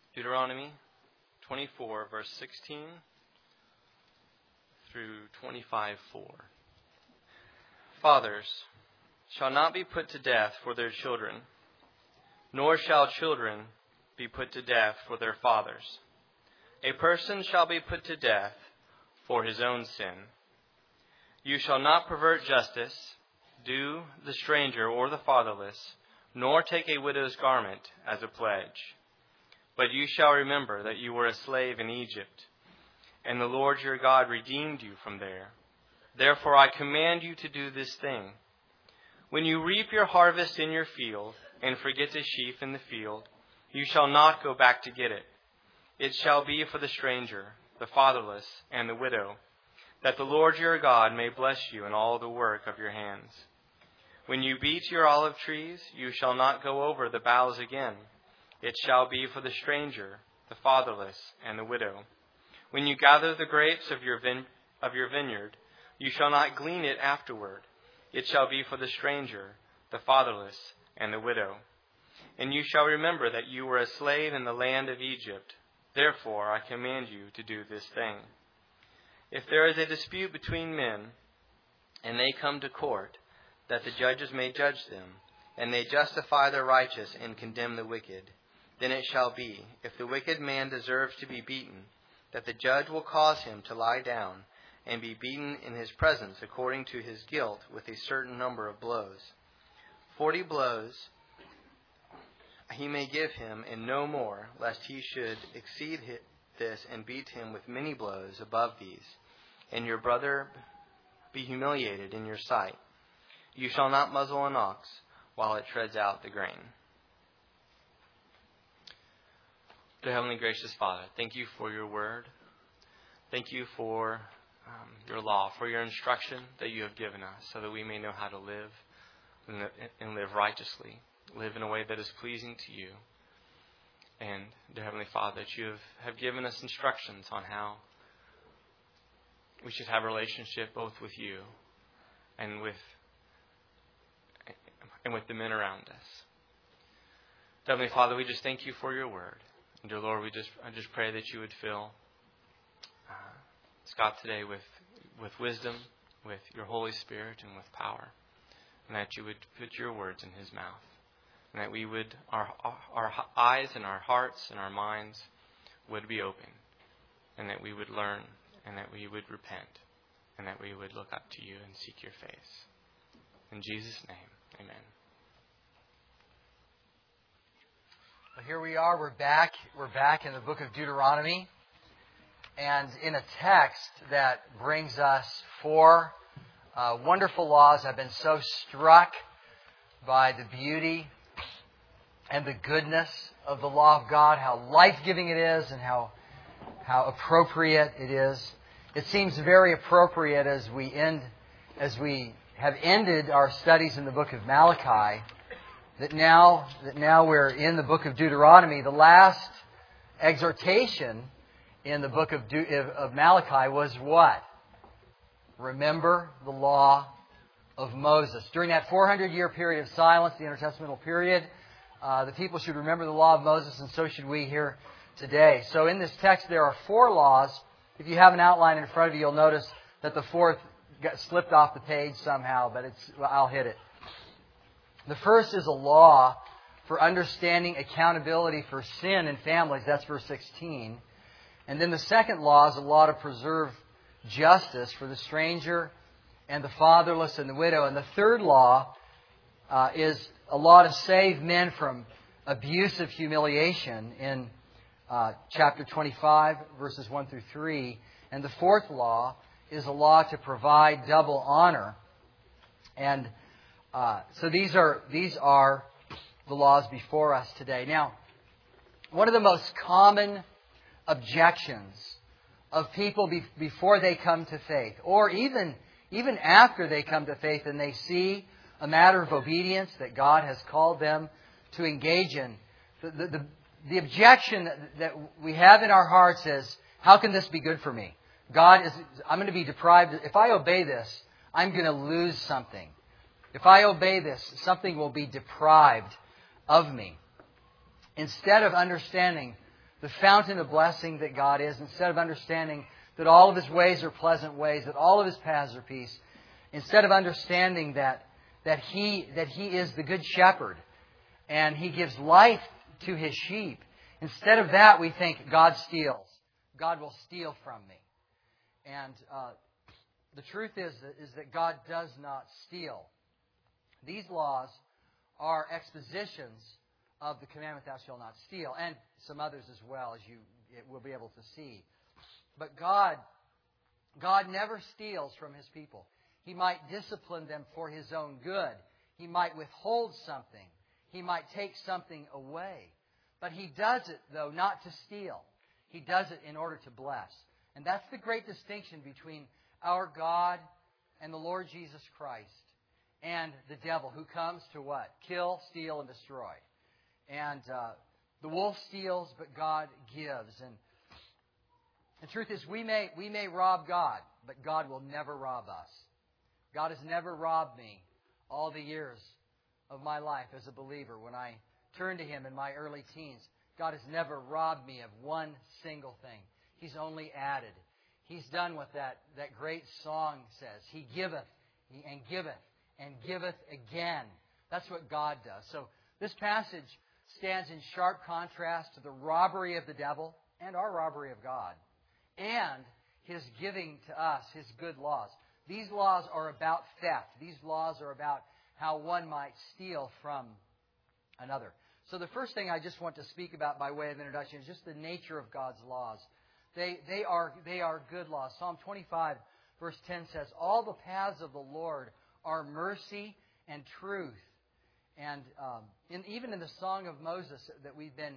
Deuteronomy 24, verse 16 through 25:4. Fathers shall not be put to death for their children, nor shall children be put to death for their fathers. A person shall be put to death for his own sin. You shall not pervert justice, do the stranger or the fatherless, nor take a widow's garment as a pledge. But you shall remember that you were a slave in Egypt, and the Lord your God redeemed you from there. Therefore I command you to do this thing. When you reap your harvest in your field, and forget a sheaf in the field, you shall not go back to get it. It shall be for the stranger, the fatherless, and the widow, that the Lord your God may bless you in all the work of your hands. When you beat your olive trees, you shall not go over the boughs again. It shall be for the stranger, the fatherless, and the widow. When you gather the grapes of your vineyard, you shall not glean it afterward. It shall be for the stranger, the fatherless, and the widow. And you shall remember that you were a slave in the land of Egypt. Therefore I command you to do this thing. If there is a dispute between men, and they come to court, that the judges may judge them, and they justify the righteous and condemn the wicked, then it shall be, if the wicked man deserves to be beaten, that the judge will cause him to lie down and be beaten in his presence according to his guilt with a certain number of blows. 40 blows he may give him, and no more, lest he should exceed this and beat him with many blows above these, and your brother be humiliated in your sight. You shall not muzzle an ox while it treads out the grain. Dear Heavenly Gracious Father, thank you for your word. Thank you for your law, for your instruction that you have given us, so that we may know how to live and live righteously, live in a way that is pleasing to you. And, dear Heavenly Father, that you have given us instructions on how we should have a relationship both with you and with the men around us. Heavenly Father, we just thank you for your word. And dear Lord, I just pray that you would fill Scott today with wisdom, with your Holy Spirit, and with power. And that you would put your words in his mouth. And that we would, our eyes and our hearts and our minds would be open. And that we would learn, and that we would repent, and that we would look up to you and seek your face. In Jesus' name, amen. Well, here we are. We're back. We're back in the book of Deuteronomy. And in a text that brings us 4 wonderful laws. I've been so struck by the beauty and the goodness of the law of God, how life-giving it is and how appropriate it is. It seems very appropriate as we have ended our studies in the book of Malachi, that now we're in the book of Deuteronomy. The last exhortation in the book of Malachi was what? Remember the law of Moses. During that 400-year period of silence, the intertestamental period, the people should remember the law of Moses, and so should we here today. So in this text there are 4 laws. If you have an outline in front of you, you'll notice that the 4th got slipped off the page somehow, but I'll hit it. The first is a law for understanding accountability for sin in families. That's verse 16. And then the second law is a law to preserve justice for the stranger and the fatherless and the widow. And the third law is a law to save men from abusive humiliation in chapter 25, verses 1 through 3. And the fourth law is a law to provide double honor. And so these are the laws before us today. Now, one of the most common objections of people before they come to faith, or even after they come to faith and they see a matter of obedience that God has called them to engage in, the objection that we have in our hearts is, how can this be good for me? I'm going to be deprived. If I obey this, I'm going to lose something. If I obey this, something will be deprived of me. Instead of understanding the fountain of blessing that God is, instead of understanding that all of His ways are pleasant ways, that all of His paths are peace, instead of understanding that He is the good shepherd and He gives life to His sheep, instead of that we think God steals. God will steal from me. And the truth is that God does not steal. These laws are expositions of the commandment, thou shalt not steal, and some others as well, as you will be able to see. But God never steals from His people. He might discipline them for His own good. He might withhold something. He might take something away. But He does it, though, not to steal. He does it in order to bless. And that's the great distinction between our God and the Lord Jesus Christ and the devil, who comes to what? Kill, steal, and destroy. And the wolf steals, but God gives. And the truth is, we may rob God, but God will never rob us. God has never robbed me all the years of my life as a believer. When I turned to Him in my early teens, God has never robbed me of one single thing. He's only added. He's done what that great song says. He giveth and giveth and giveth again. That's what God does. So this passage stands in sharp contrast to the robbery of the devil and our robbery of God, and His giving to us His good laws. These laws are about theft. These laws are about how one might steal from another. So the first thing I just want to speak about by way of introduction is just the nature of God's laws. They are good laws. Psalm 25, verse 10 says, all the paths of the Lord are mercy and truth. And even in the Song of Moses that we've been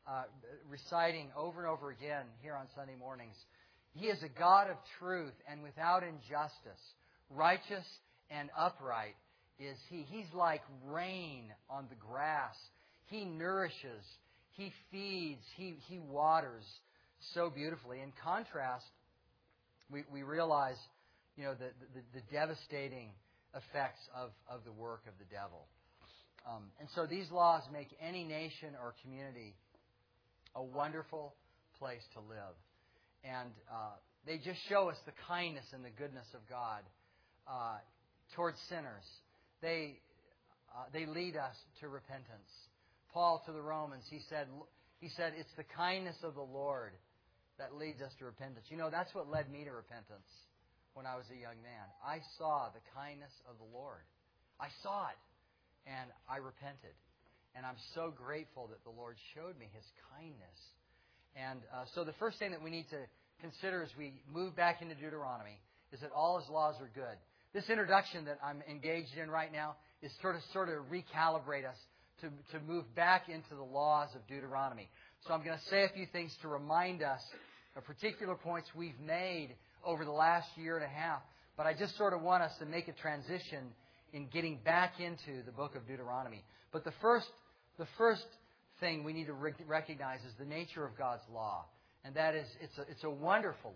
reciting over and over again here on Sunday mornings, He is a God of truth and without injustice. Righteous and upright is He. He's like rain on the grass. He nourishes. He feeds. He waters so beautifully. In contrast, we realize, the devastating effects of the work of the devil. And so these laws make any nation or community a wonderful place to live. And they just show us the kindness and the goodness of God towards sinners. They lead us to repentance. Paul to the Romans, he said, it's the kindness of the Lord that leads us to repentance. That's what led me to repentance when I was a young man. I saw the kindness of the Lord. I saw it, and I repented. And I'm so grateful that the Lord showed me His kindness. And so the first thing that we need to consider as we move back into Deuteronomy is that all His laws are good. This introduction that I'm engaged in right now is sort of recalibrate us to move back into the laws of Deuteronomy. So I'm going to say a few things to remind us of particular points we've made over the last year and a half. But I just sort of want us to make a transition in getting back into the book of Deuteronomy. But the first thing we need to recognize is the nature of God's law. And that is, it's a wonderful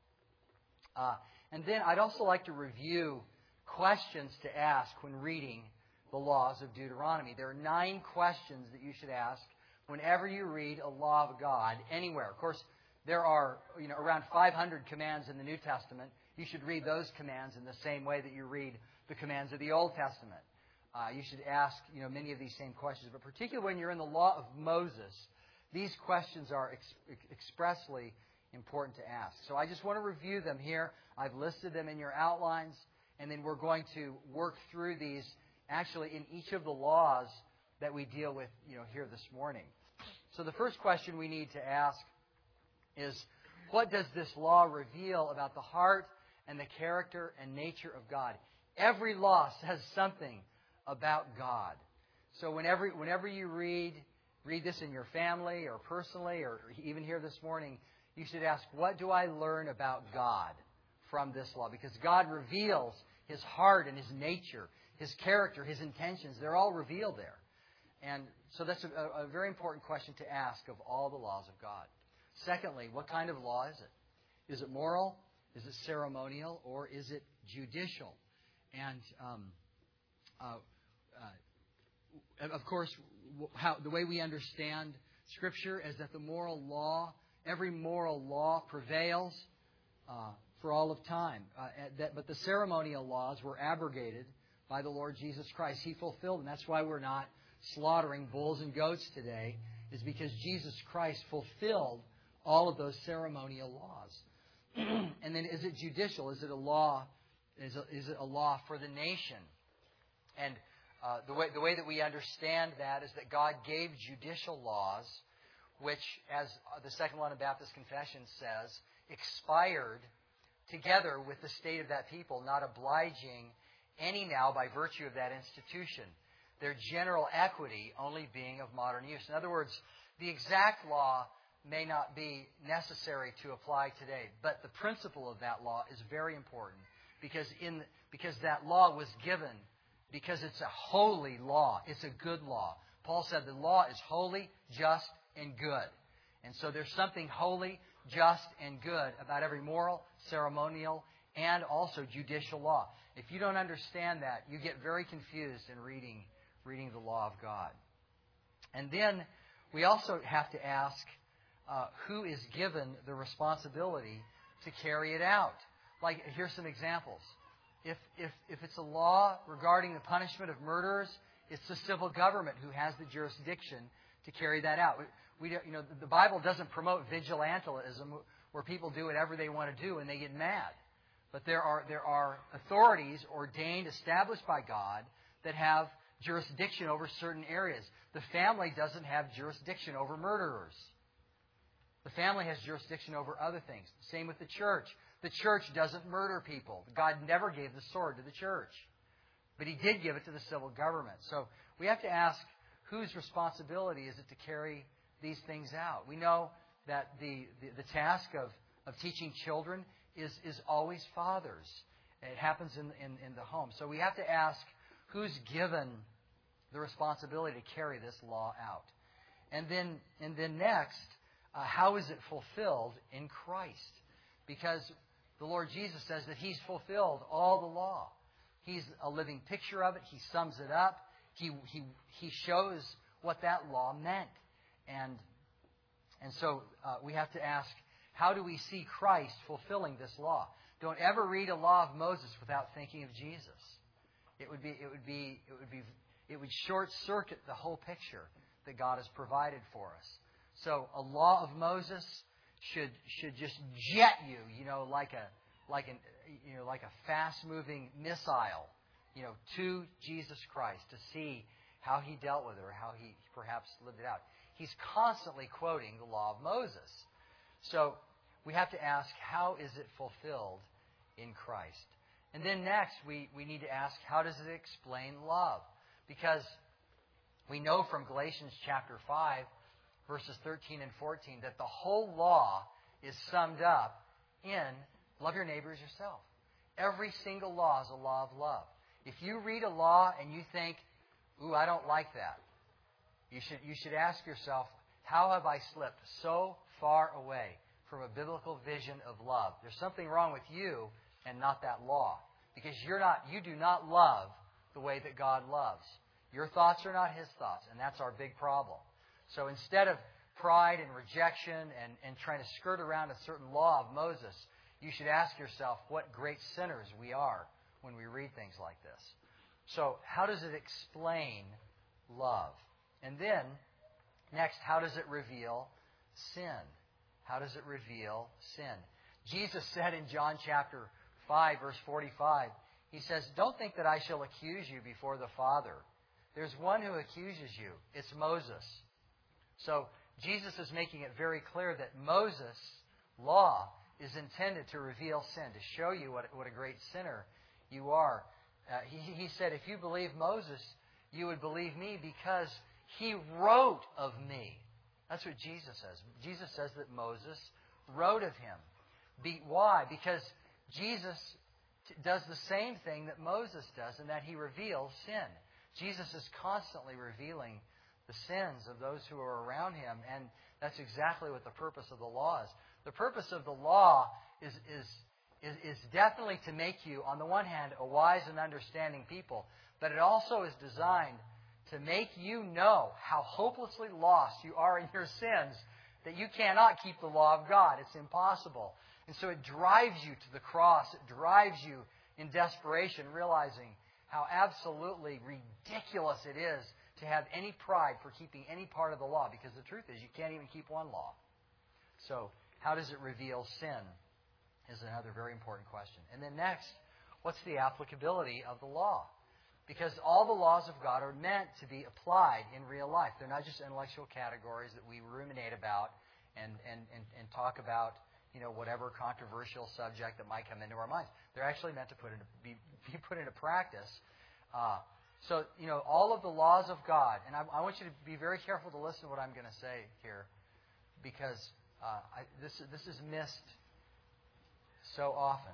law. And then I'd also like to review questions to ask when reading the laws of Deuteronomy. There are 9 questions that you should ask whenever you read a law of God anywhere. Of course, there are around 500 commands in the New Testament. You should read those commands in the same way that you read the commands of the Old Testament. You should ask many of these same questions. But particularly when you're in the law of Moses, these questions are expressly important to ask. So I just want to review them here. I've listed them in your outlines. And then we're going to work through these actually in each of the laws that we deal with here this morning. So the first question we need to ask is, what does this law reveal about the heart and the character and nature of God? Every law says something about God. So whenever you read this in your family or personally or even here this morning, you should ask, what do I learn about God from this law? Because God reveals His heart and His nature, His character, His intentions. They're all revealed there. And so that's a very important question to ask of all the laws of God. Secondly, what kind of law is it? Is it moral? Is it ceremonial? Or is it judicial? And of course, the way we understand Scripture is that the moral law, every moral law prevails for all of time. But the ceremonial laws were abrogated by the Lord Jesus Christ. He fulfilled them. That's why we're not slaughtering bulls and goats today, is because Jesus Christ fulfilled all of those ceremonial laws. And then, is it judicial? Is it a law? Is it a law for the nation? And the way that we understand that is that God gave judicial laws, which, as the Second London Baptist Confession says, expired together with the state of that people, not obliging any now by virtue of that institution, their general equity only being of modern use. In other words, the exact law may not be necessary to apply today, but the principle of that law is very important because that law was given because it's a holy law. It's a good law. Paul said the law is holy, just, and good. And so there's something holy, just, and good about every moral, ceremonial, and also judicial law. If you don't understand that, you get very confused in reading the law of God. And then we also have to ask who is given the responsibility to carry it out. Like, here's some examples. If it's a law regarding the punishment of murderers, it's the civil government who has the jurisdiction to carry that out. The Bible doesn't promote vigilantism where people do whatever they want to do and they get mad. But there are authorities ordained, established by God, that have jurisdiction over certain areas. The family doesn't have jurisdiction over murderers. The family has jurisdiction over other things. Same with the church. The church doesn't murder people. God never gave the sword to the church. But He did give it to the civil government. So we have to ask, whose responsibility is it to carry these things out? We know that the task of teaching children is always fathers. It happens in the home. So we have to ask, who's given the responsibility to carry this law out? And then next, how is it fulfilled in Christ? Because the Lord Jesus says that He's fulfilled all the law. He's a living picture of it. He sums it up. He shows what that law meant. And so we have to ask, how do we see Christ fulfilling this law? Don't ever read a law of Moses without thinking of Jesus. It would short circuit the whole picture that God has provided for us. So a law of Moses should just jet you, like a fast moving missile, to Jesus Christ to see how He dealt with it or how He perhaps lived it out. He's constantly quoting the law of Moses. So we have to ask, how is it fulfilled in Christ? And then next, we need to ask, how does it explain love? Because we know from Galatians chapter 5, verses 13 and 14, that the whole law is summed up in love your neighbor as yourself. Every single law is a law of love. If you read a law and you think, ooh, I don't like that, you should ask yourself, how have I slipped so far away from a biblical vision of love? There's something wrong with you and not that law. Because you do not love the way that God loves. Your thoughts are not His thoughts, and that's our big problem. So instead of pride and rejection and trying to skirt around a certain law of Moses, you should ask yourself what great sinners we are when we read things like this. So how does it explain love? And then, next, how does it reveal sin? How does it reveal sin? Jesus said in John chapter 5, verse 45, He says, don't think that I shall accuse you before the Father. There's one who accuses you. It's Moses. So Jesus is making it very clear that Moses' law is intended to reveal sin, to show you what a great sinner you are. He said, if you believe Moses, you would believe me because he wrote of me. That's what Jesus says. Jesus says that Moses wrote of Him. Why? Because Jesus does the same thing that Moses does, in that He reveals sin. Jesus is constantly revealing the sins of those who are around Him, and that's exactly what the purpose of the law is. The purpose of the law is definitely to make you, on the one hand, a wise and understanding people, but it also is designed to make you know how hopelessly lost you are in your sins, that you cannot keep the law of God. It's impossible. And so it drives you to the cross. It drives you in desperation, realizing how absolutely ridiculous it is to have any pride for keeping any part of the law, because the truth is you can't even keep one law. So how does it reveal sin is another very important question. And then next, what's the applicability of the law? Because all the laws of God are meant to be applied in real life. They're not just intellectual categories that we ruminate about and talk about, whatever controversial subject that might come into our minds. They're actually meant to be put into practice. So, all of the laws of God, and I want you to be very careful to listen to what I'm going to say here, because this is missed so often.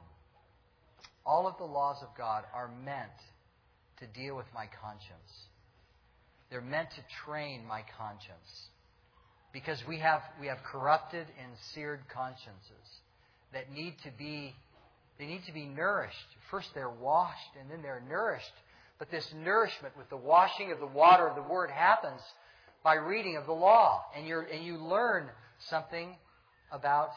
All of the laws of God are meant to deal with my conscience. They're meant to train my conscience. Because we have corrupted and seared consciences that need to be nourished. First they're washed and then they're nourished. But this nourishment with the washing of the water of the Word happens by reading of the law. And you learn something about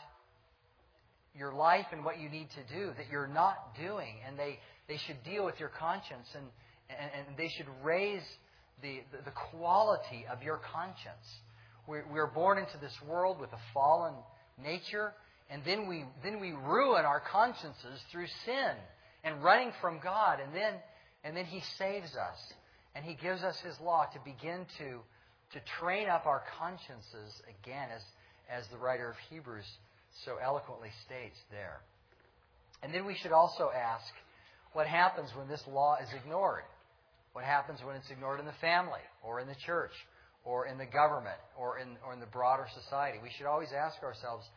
your life and what you need to do that you're not doing. And they should deal with your conscience and they should raise the quality of your conscience. We're born into this world with a fallen nature, and then we ruin our consciences through sin and running from God, and then He saves us, and He gives us His law to begin to train up our consciences again, as the writer of Hebrews so eloquently states there. And then we should also ask, what happens when this law is ignored? What happens when it's ignored in the family, or in the church, or in the government, or in the broader society? We should always ask ourselves,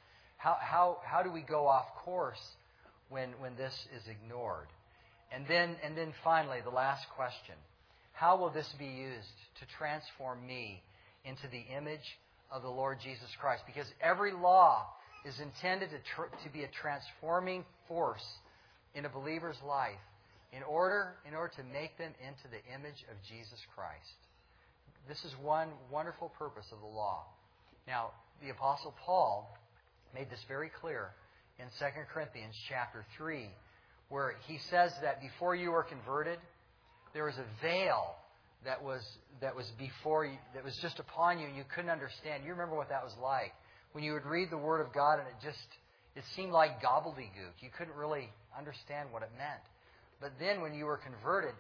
how do we go off course when this is ignored? And then finally, the last question: how will this be used to transform me into the image of the Lord Jesus Christ? Because every law is intended to be a transforming force in a believer's life in order to make them into the image of Jesus Christ. This is one wonderful purpose of the law. Now, the Apostle Paul made this very clear in 2 Corinthians chapter 3, where he says that before you were converted, there was a veil that was before you, that was just upon you, and you couldn't understand. You remember what that was like. When you would read the Word of God and it seemed like gobbledygook. You couldn't really understand what it meant. But then when you were converted,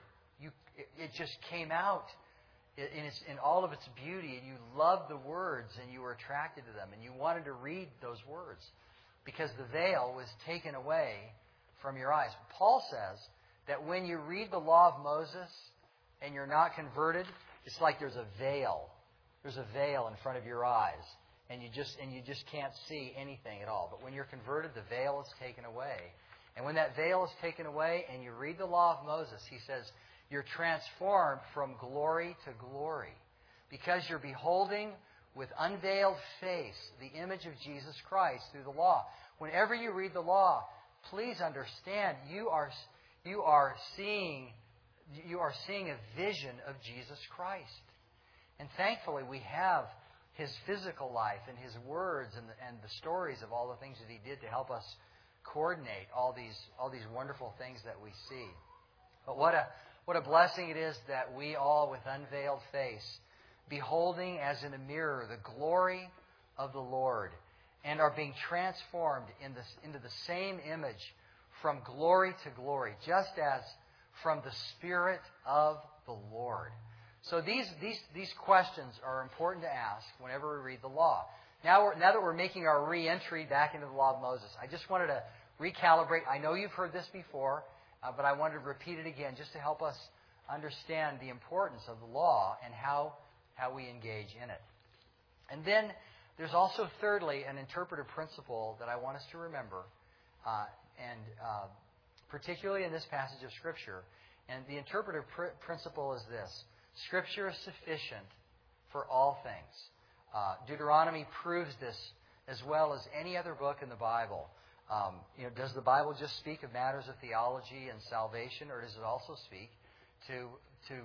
it just came out in all of its beauty, and you loved the words, and you were attracted to them, and you wanted to read those words because the veil was taken away from your eyes. Paul says that when you read the law of Moses and you're not converted, it's like there's a veil. There's a veil in front of your eyes, and you just can't see anything at all. But when you're converted, the veil is taken away. And when that veil is taken away and you read the law of Moses, he says, you're transformed from glory to glory because you're beholding with unveiled face the image of Jesus Christ through the law. Whenever you read the law, please understand you are seeing a vision of Jesus Christ. And thankfully we have His physical life and His words and the stories of all the things that He did to help us coordinate all these wonderful things that we see. But what a blessing it is that we all, with unveiled face, beholding as in a mirror the glory of the Lord, and are being transformed into the same image from glory to glory, just as from the Spirit of the Lord. So these questions are important to ask whenever we read the law. Now that we're making our re-entry back into the law of Moses, I just wanted to recalibrate. I know you've heard this before, but I wanted to repeat it again just to help us understand the importance of the law and how we engage in it. And then there's also, thirdly, an interpretive principle that I want us to remember, particularly in this passage of Scripture. And the interpretive principle is this: Scripture is sufficient for all things. Deuteronomy proves this as well as any other book in the Bible. Does the Bible just speak of matters of theology and salvation, or does it also speak to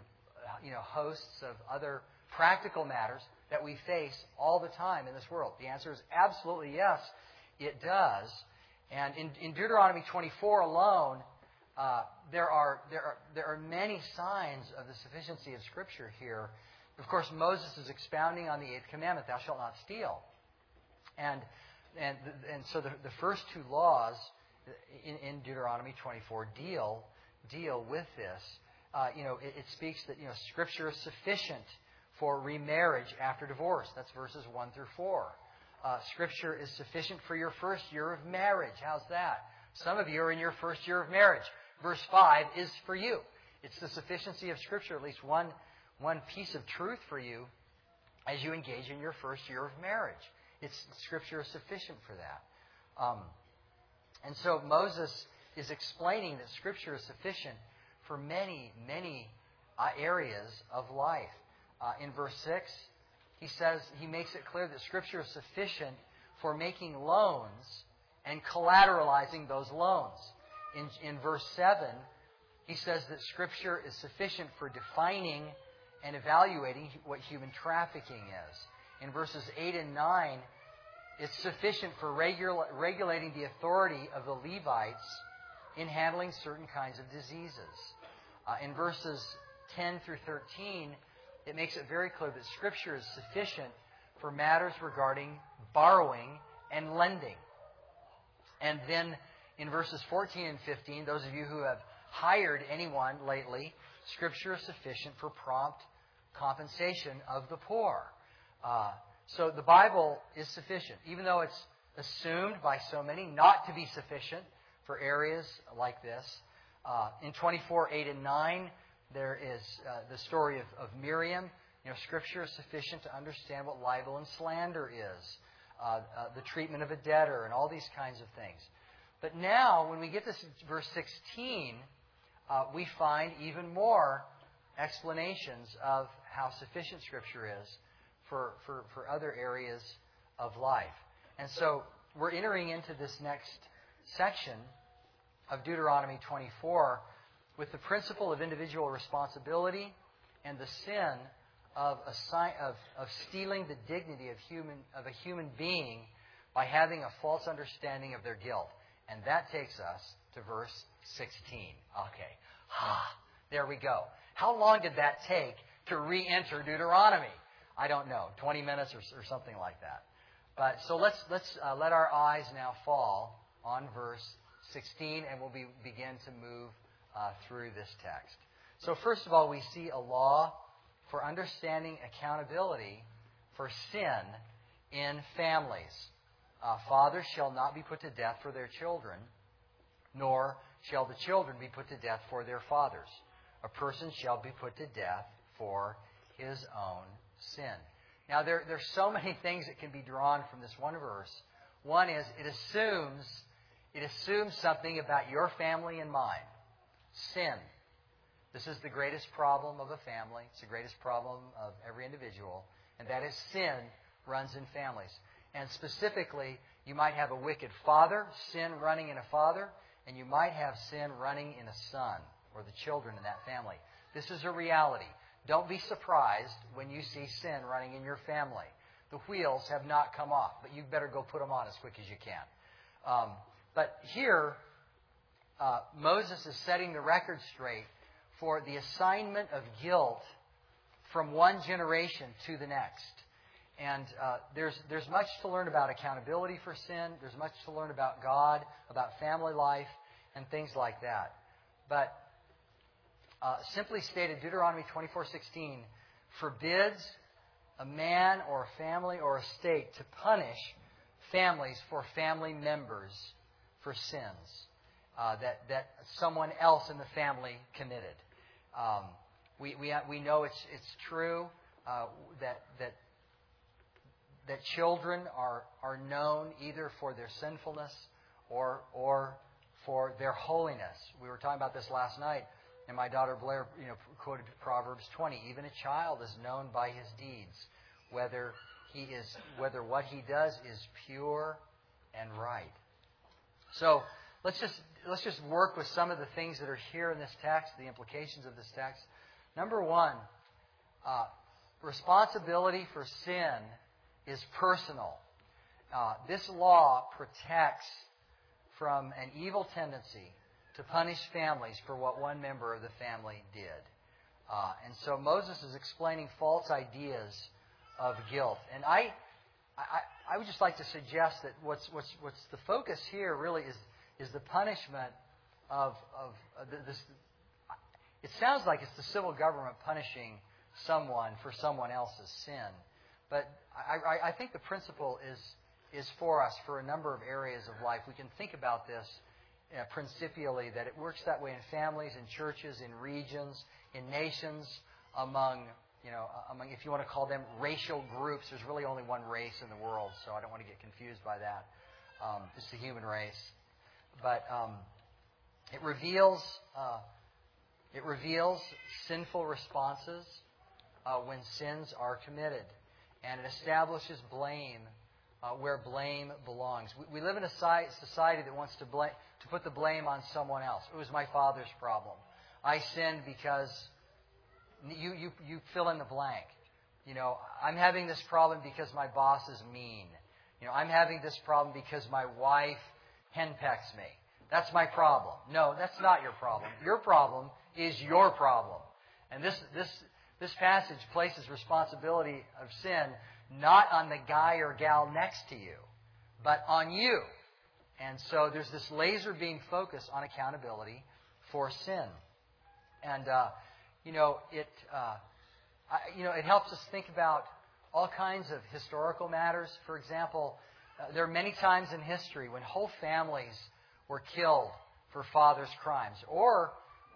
hosts of other practical matters that we face all the time in this world? The answer is absolutely yes, it does. And in Deuteronomy 24 alone, there are many signs of the sufficiency of Scripture here. Of course, Moses is expounding on the 8th commandment, thou shalt not steal. And so the first two laws in Deuteronomy 24 deal with this. It speaks that Scripture is sufficient for remarriage after divorce. That's verses 1 through 4. Scripture is sufficient for your first year of marriage. How's that? Some of you are in your first year of marriage. Verse 5 is for you. It's the sufficiency of Scripture, at least one piece of truth for you as you engage in your first year of marriage. Scripture is sufficient for that. And so Moses is explaining that Scripture is sufficient for many, many areas of life. In verse 6, he makes it clear that Scripture is sufficient for making loans and collateralizing those loans. In verse 7, he says that Scripture is sufficient for defining and evaluating what human trafficking is. In verses 8 and 9, it's sufficient for regulating the authority of the Levites in handling certain kinds of diseases. In verses 10 through 13, it makes it very clear that Scripture is sufficient for matters regarding borrowing and lending. And then in verses 14 and 15, those of you who have hired anyone lately, Scripture is sufficient for prompt compensation of the poor. So the Bible is sufficient, even though it's assumed by so many not to be sufficient for areas like this. In 24, 8 and 9, there is the story of Miriam. Scripture is sufficient to understand what libel and slander is, the treatment of a debtor, and all these kinds of things. But now, when we get to verse 16, we find even more explanations of how sufficient Scripture is for other areas of life. And so we're entering into this next section of Deuteronomy 24 with the principle of individual responsibility and the sin of stealing the dignity of a human being by having a false understanding of their guilt. And that takes us to verse 16. Okay. There we go. How long did that take to re-enter Deuteronomy? I don't know, 20 minutes or something like that. But so let's let our eyes now fall on verse 16, and we'll begin to move through this text. So first of all, we see a law for understanding accountability for sin in families. Fathers shall not be put to death for their children, nor shall the children be put to death for their fathers. A person shall be put to death for his own sin. Now, there's so many things that can be drawn from this one verse. One is it assumes something about your family and mine. Sin. This is the greatest problem of a family. It's the greatest problem of every individual. And that is sin runs in families. And specifically, you might have a wicked father, sin running in a father, and you might have sin running in a son or the children in that family. This is a reality. Don't be surprised when you see sin running in your family. The wheels have not come off, but you better go put them on as quick as you can. But here, Moses is setting the record straight for the assignment of guilt from one generation to the next. And there's much to learn about accountability for sin. There's much to learn about God, about family life, and things like that. But simply stated, Deuteronomy 24:16 forbids a man or a family or a state to punish families for family members for sins that someone else in the family committed. We know it's true that children are known either for their sinfulness or for their holiness. We were talking about this last night, and my daughter Blair quoted Proverbs 20. Even a child is known by his deeds, whether what he does is pure and right. So let's just work with some of the things that are here in this text, the implications of this text. Number one, responsibility for sin is personal. This law protects from an evil tendency to punish families for what one member of the family did. And so Moses is explaining false ideas of guilt. And I would just like to suggest that what's the focus here really is the punishment of this. It sounds like it's the civil government punishing someone for someone else's sin. But I think the principle is for us for a number of areas of life. We can think about this principially, that it works that way in families, in churches, in regions, in nations, among, if you want to call them racial groups. There's really only one race in the world, so I don't want to get confused by that. It's the human race. But it reveals sinful responses when sins are committed, and it establishes blame where blame belongs. We live in a society that wants to put the blame on someone else. It was my father's problem. I sinned because you fill in the blank. I'm having this problem because my boss is mean. I'm having this problem because my wife henpecks me. That's my problem. No, that's not your problem. Your problem is your problem. And this passage places responsibility of sin not on the guy or gal next to you, but on you. And so there's this laser beam focus on accountability for sin. And, it helps us think about all kinds of historical matters. For example, there are many times in history when whole families were killed for fathers' crimes, or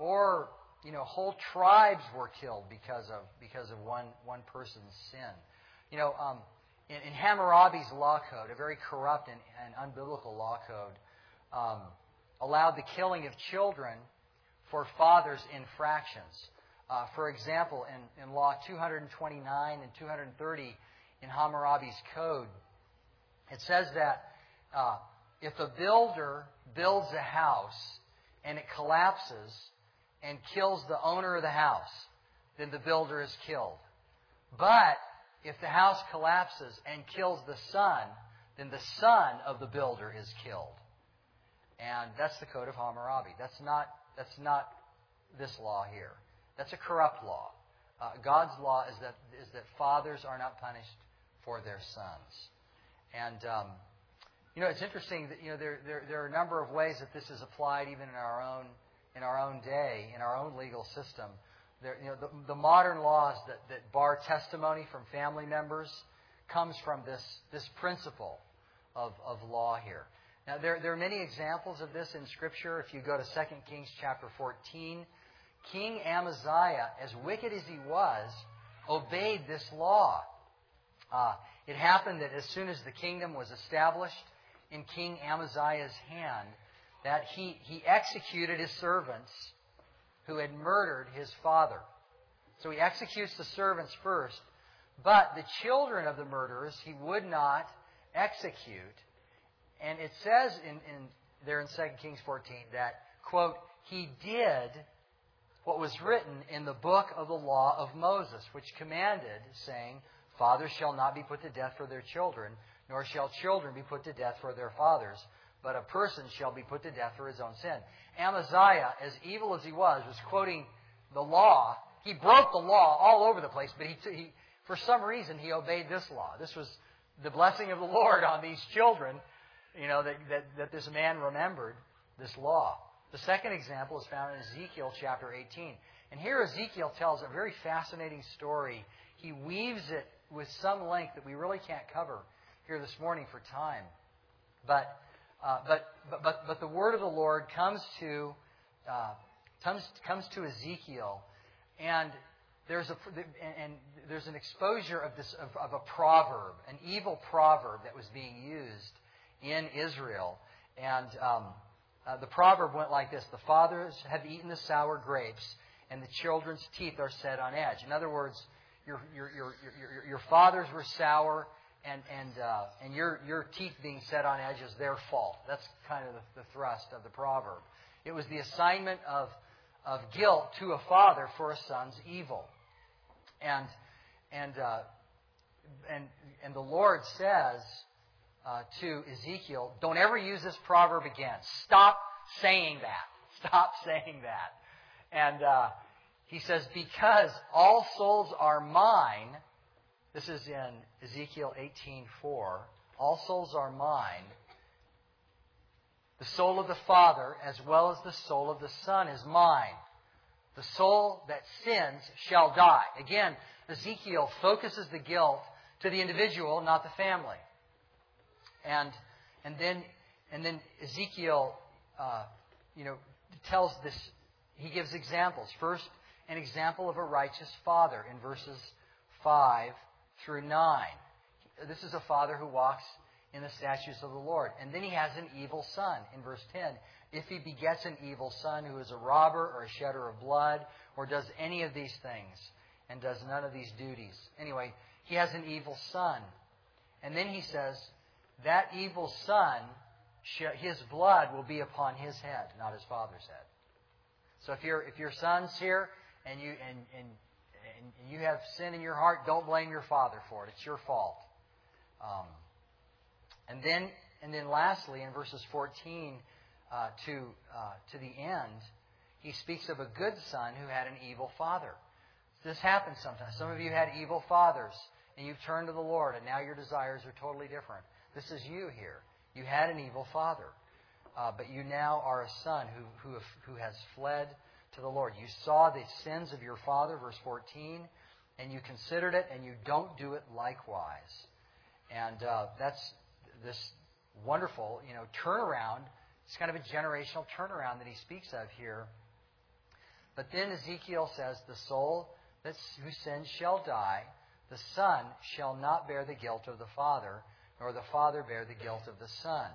whole tribes were killed because of one person's sin. In Hammurabi's law code, a very corrupt and unbiblical law code, allowed the killing of children for fathers' infractions. For example, in Law 229 and 230 in Hammurabi's code, it says that if a builder builds a house and it collapses and kills the owner of the house, then the builder is killed. But if the house collapses and kills the son, then the son of the builder is killed. And that's the code of Hammurabi. That's not this law here. That's a corrupt law. God's law is that fathers are not punished for their sons. And it's interesting that there are a number of ways that this is applied even in our own day, in our own legal system. The modern laws that bar testimony from family members comes from this principle of law here. Now, there are many examples of this in Scripture. If you go to 2 Kings chapter 14, King Amaziah, as wicked as he was, obeyed this law. It happened that as soon as the kingdom was established in King Amaziah's hand, that he executed his servants who had murdered his father. So he executes the servants first, but the children of the murderers he would not execute. And it says there in 2 Kings 14 that, quote, he did what was written in the book of the law of Moses, which commanded, saying, fathers shall not be put to death for their children, nor shall children be put to death for their fathers, but a person shall be put to death for his own sin. Amaziah, as evil as he was quoting the law. He broke the law all over the place, but he for some reason, he obeyed this law. This was the blessing of the Lord on these children, that this man remembered this law. The second example is found in Ezekiel chapter 18. And here Ezekiel tells a very fascinating story. He weaves it with some length that we really can't cover here this morning for time. But the word of the Lord comes to Ezekiel, and there's an exposure of a proverb, an evil proverb that was being used in Israel, and the proverb went like this: the fathers have eaten the sour grapes, and the children's teeth are set on edge. In other words, your fathers were sour, and your teeth being set on edge is their fault. That's kind of the thrust of the proverb. It was the assignment of guilt to a father for a son's evil. And the Lord says to Ezekiel, don't ever use this proverb again. Stop saying that. Stop saying that. And he says, because all souls are mine. This is in Ezekiel 18:4. All souls are mine. The soul of the Father as well as the soul of the Son is mine. The soul that sins shall die. Again, Ezekiel focuses the guilt to the individual, not the family. And then Ezekiel, tells this. He gives examples. First, an example of a righteous father in verses 5 through 9. This is a father who walks in the statutes of the Lord. And then he has an evil son in verse 10. If he begets an evil son who is a robber or a shedder of blood or does any of these things and does none of these duties. Anyway, he has an evil son. And then he says, that evil son, his blood will be upon his head, not his father's head. So if your son's here and you have sin in your heart, don't blame your father for it. It's your fault. And then lastly, in verses 14 to the end, he speaks of a good son who had an evil father. This happens sometimes. Some of you had evil fathers, and you've turned to the Lord, and now your desires are totally different. This is you here. You had an evil father, but you now are a son who has fled to the Lord. You saw the sins of your father, verse 14, and you considered it, and you don't do it likewise. And that's this wonderful, turnaround. It's kind of a generational turnaround that he speaks of here. But then Ezekiel says, the soul who sins shall die. The son shall not bear the guilt of the father, nor the father bear the guilt of the son.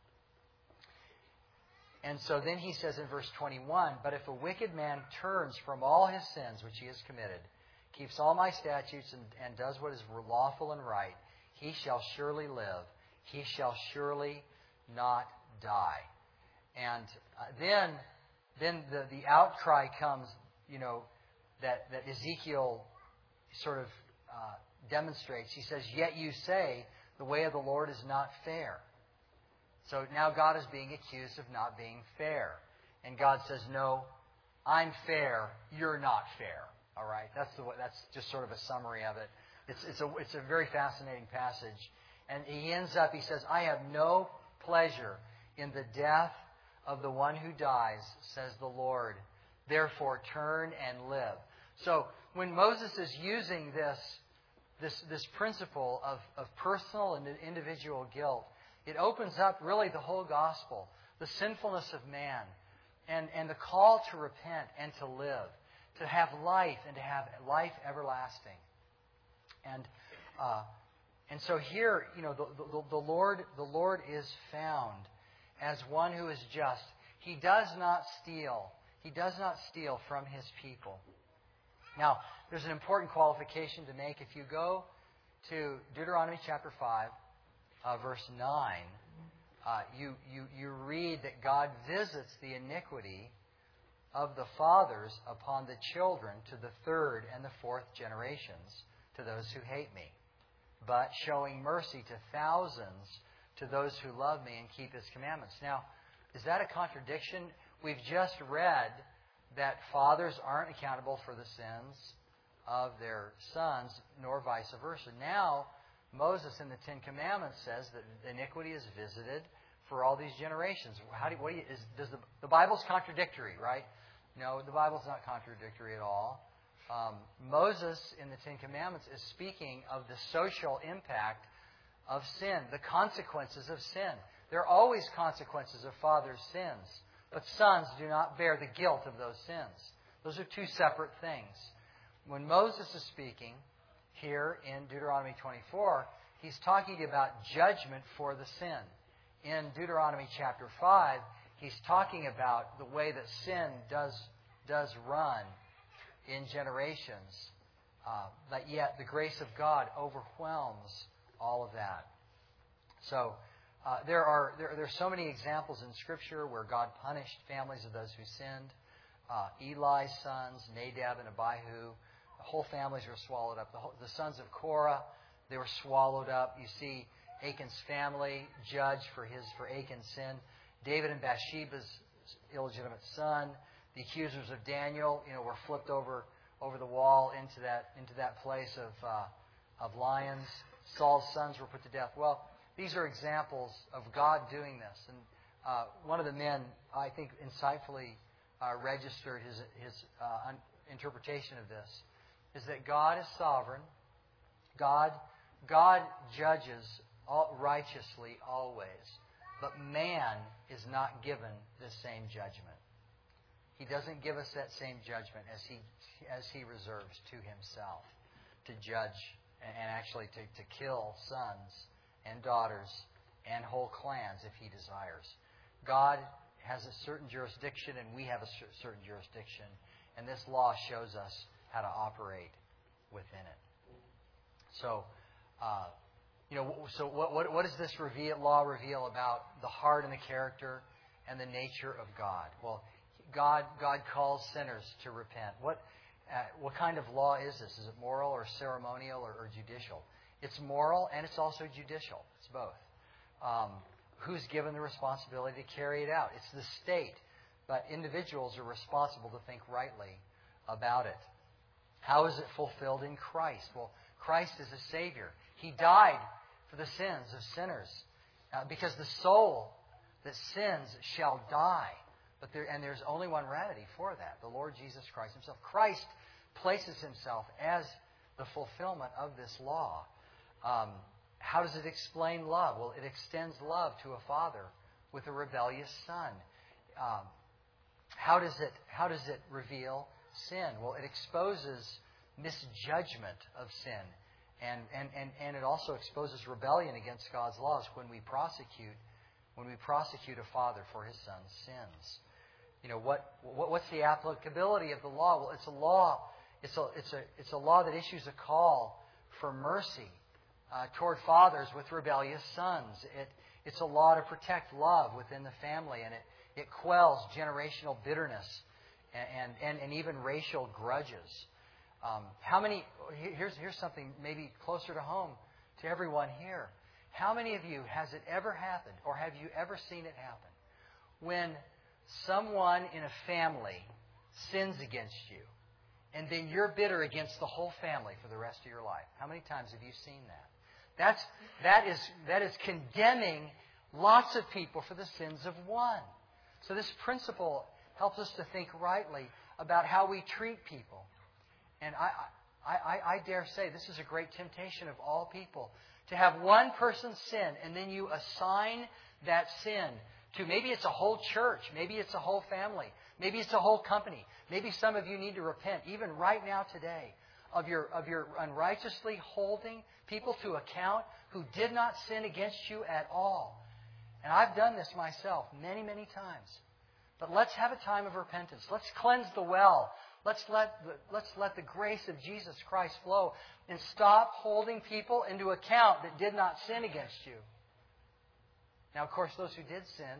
And so then he says in verse 21, but if a wicked man turns from all his sins which he has committed, keeps all my statutes and does what is lawful and right, he shall surely live. He shall surely not die. And then the outcry comes, that Ezekiel sort of demonstrates. He says, yet you say, the way of the Lord is not fair. So now God is being accused of not being fair. And God says, no, I'm fair, you're not fair. All right? That's just sort of a summary of it. It's a very fascinating passage. And he says, I have no pleasure in the death of the one who dies, says the Lord. Therefore, turn and live. So when Moses is using this principle of personal and individual guilt, it opens up really the whole gospel, the sinfulness of man, and the call to repent and to live, to have life and to have life everlasting. And so here, the Lord is found as one who is just. He does not steal. He does not steal from his people. Now, there's an important qualification to make. If you go to Deuteronomy chapter 5, verse 9, you read that God visits the iniquity of the fathers upon the children to the third and the fourth generations, to those who hate me, but showing mercy to thousands to those who love me and keep his commandments. Now, is that a contradiction? We've just read that fathers aren't accountable for the sins of their sons, nor vice versa. Now, Moses in the Ten Commandments says that iniquity is visited for all these generations. The Bible's contradictory, right? No, the Bible's not contradictory at all. Moses in the Ten Commandments is speaking of the social impact of sin, the consequences of sin. There are always consequences of fathers' sins, but sons do not bear the guilt of those sins. Those are two separate things. When Moses is speaking here in Deuteronomy 24, he's talking about judgment for the sin. In Deuteronomy chapter 5, he's talking about the way that sin does run in generations, but yet the grace of God overwhelms all of that. So there are so many examples in Scripture where God punished families of those who sinned. Eli's sons, Nadab and Abihu, whole families were swallowed up. The sons of Korah, they were swallowed up. You see Achan's family judged for Achan's sin. David and Bathsheba's illegitimate son. The accusers of Daniel, were flipped over the wall into that place of lions. Saul's sons were put to death. Well, these are examples of God doing this. And one of the men, I think, insightfully registered his interpretation of this, is that God is sovereign. God judges righteously always, but man is not given the same judgment. He doesn't give us that same judgment as he reserves to himself to judge and actually to kill sons and daughters and whole clans if he desires. God has a certain jurisdiction and we have a certain jurisdiction, and this law shows us how to operate within it. So, what does this law reveal about the heart and the character and the nature of God? Well, God calls sinners to repent. What kind of law is this? Is it moral or ceremonial or judicial? It's moral and it's also judicial. It's both. Who's given the responsibility to carry it out? It's the state, but individuals are responsible to think rightly about it. How is it fulfilled in Christ? Well, Christ is a Savior. He died for the sins of sinners because the soul that sins shall die. But there's only one remedy for that, the Lord Jesus Christ Himself. Christ places Himself as the fulfillment of this law. How does it explain love? Well, it extends love to a father with a rebellious son. How does it reveal sin? Well, it exposes misjudgment of sin, and it also exposes rebellion against God's laws when we prosecute a father for his son's sins. What's the applicability of the law? Well, it's a law. It's a law that issues a call for mercy toward fathers with rebellious sons. It's a law to protect love within the family, and it quells generational bitterness and even racial grudges. Here's something maybe closer to home to everyone here. How many of you has it ever happened, or have you ever seen it happen, when someone in a family sins against you, and then you're bitter against the whole family for the rest of your life? How many times have you seen that? That is condemning lots of people for the sins of one. So this principle helps us to think rightly about how we treat people. And I dare say this is a great temptation of all people, to have one person sin and then you assign that sin to, maybe it's a whole church, maybe it's a whole family, maybe it's a whole company. Maybe some of you need to repent, even right now today, of your unrighteously holding people to account who did not sin against you at all. And I've done this myself many, many times. But let's have a time of repentance. Let's cleanse the well. Let's let the grace of Jesus Christ flow and stop holding people into account that did not sin against you. Now, of course, those who did sin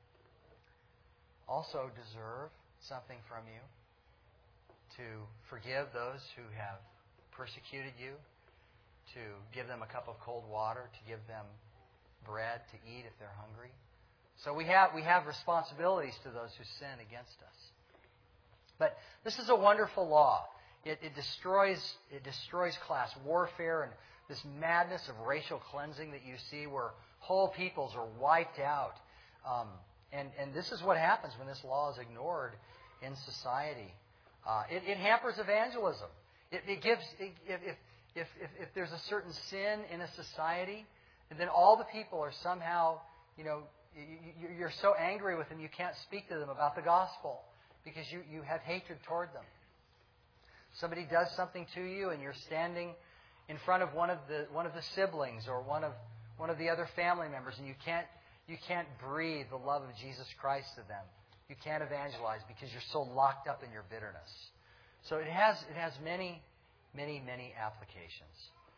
also deserve something from you, to forgive those who have persecuted you, to give them a cup of cold water, to give them bread to eat if they're hungry. So we have responsibilities to those who sin against us. But this is a wonderful law. It destroys class warfare and this madness of racial cleansing that you see, where whole peoples are wiped out. And this is what happens when this law is ignored in society. It hampers evangelism. It gives if there's a certain sin in a society, and then all the people are somehow, you're so angry with them you can't speak to them about the gospel because you have hatred toward them. Somebody does something to you, and you're standing in front of one of the siblings or one of the other family members, and you can't breathe the love of Jesus Christ to them. You can't evangelize because you're so locked up in your bitterness. So it has many, many, many applications.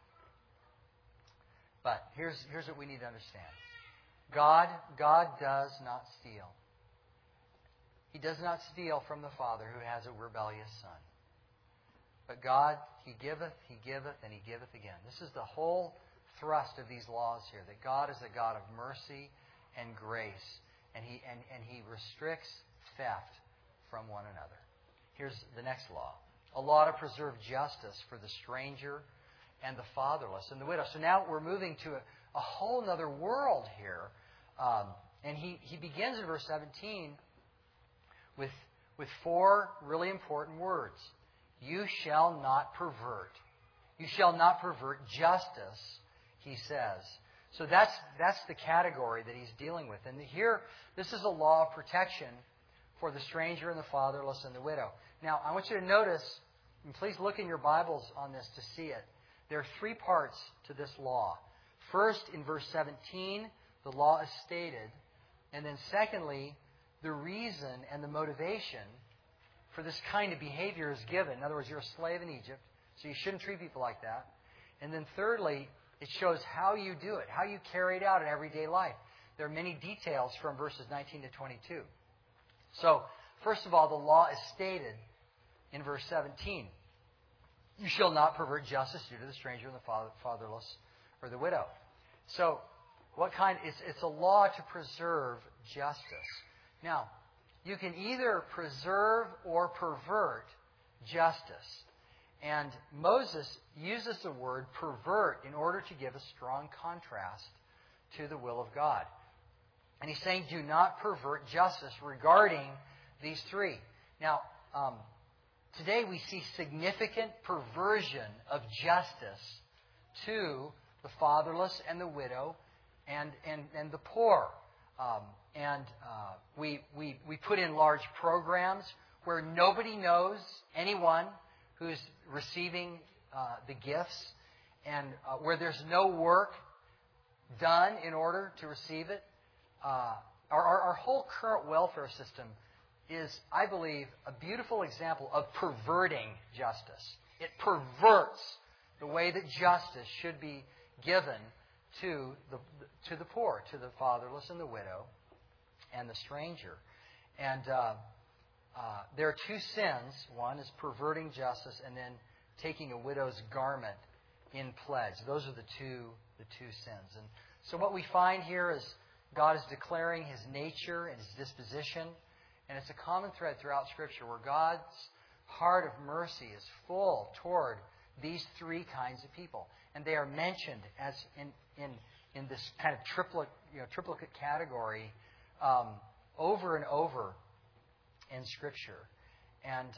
But here's what we need to understand. God does not steal. He does not steal from the father who has a rebellious son. But God, He giveth, and He giveth again. This is the whole thrust of these laws here, that God is a God of mercy and grace, and He restricts theft from one another. Here's the next law. A law to preserve justice for the stranger and the fatherless and the widow. So now we're moving to a whole other world here. And he begins in verse 17 with 4 really important words. You shall not pervert. You shall not pervert justice, he says. So that's the category that he's dealing with. And here, this is a law of protection for the stranger and the fatherless and the widow. Now, I want you to notice, and please look in your Bibles on this to see it. There are 3 parts to this law. First, in verse 17, the law is stated. And then secondly, the reason and the motivation for this kind of behavior is given. In other words, you're a slave in Egypt, so you shouldn't treat people like that. And then thirdly, it shows how you do it, how you carry it out in everyday life. There are many details from verses 19 to 22. So, first of all, the law is stated in verse 17. You shall not pervert justice due to the stranger and the fatherless or the widow. So, it's a law to preserve justice. Now, you can either preserve or pervert justice. And Moses uses the word pervert in order to give a strong contrast to the will of God. And he's saying, do not pervert justice regarding these 3. Now, today we see significant perversion of justice to the fatherless and the widow and the poor. We put in large programs where nobody knows anyone who's receiving the gifts, and where there's no work done in order to receive it. Our whole current welfare system is, I believe, a beautiful example of perverting justice. It perverts the way that justice should be given to the poor, to the fatherless and the widow and the stranger. And there are 2 sins. One is perverting justice, and then taking a widow's garment in pledge. Those are the two sins. And so what we find here is God is declaring His nature and His disposition, and it's a common thread throughout Scripture where God's heart of mercy is full toward these 3 kinds of people, and they are mentioned as in this kind of triplicate category over and over in Scripture. And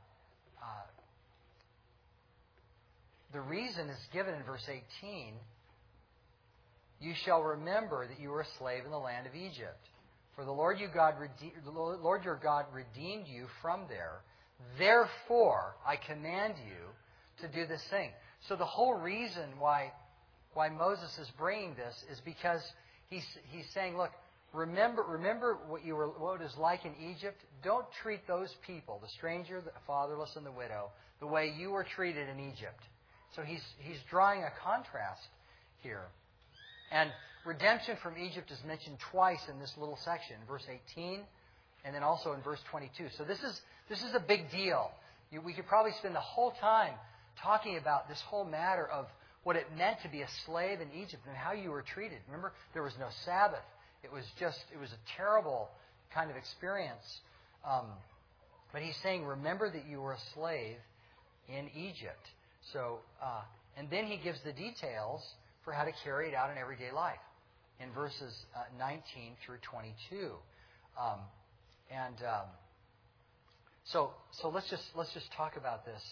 the reason is given in verse 18. You shall remember that you were a slave in the land of Egypt. For the Lord your God redeemed you from there. Therefore, I command you to do this thing. So the whole reason why Moses is bringing this is because he's saying, look, remember what it was like in Egypt. Don't treat those people, the stranger, the fatherless, and the widow, the way you were treated in Egypt. So he's drawing a contrast here. And redemption from Egypt is mentioned twice in this little section, verse 18, and then also in verse 22. So this is a big deal. We could probably spend the whole time talking about this whole matter of what it meant to be a slave in Egypt and how you were treated. Remember, there was no Sabbath. It was a terrible kind of experience. But he's saying, remember that you were a slave in Egypt. So, and then he gives the details for how to carry it out in everyday life in verses 19 through 22. So let's just talk about this.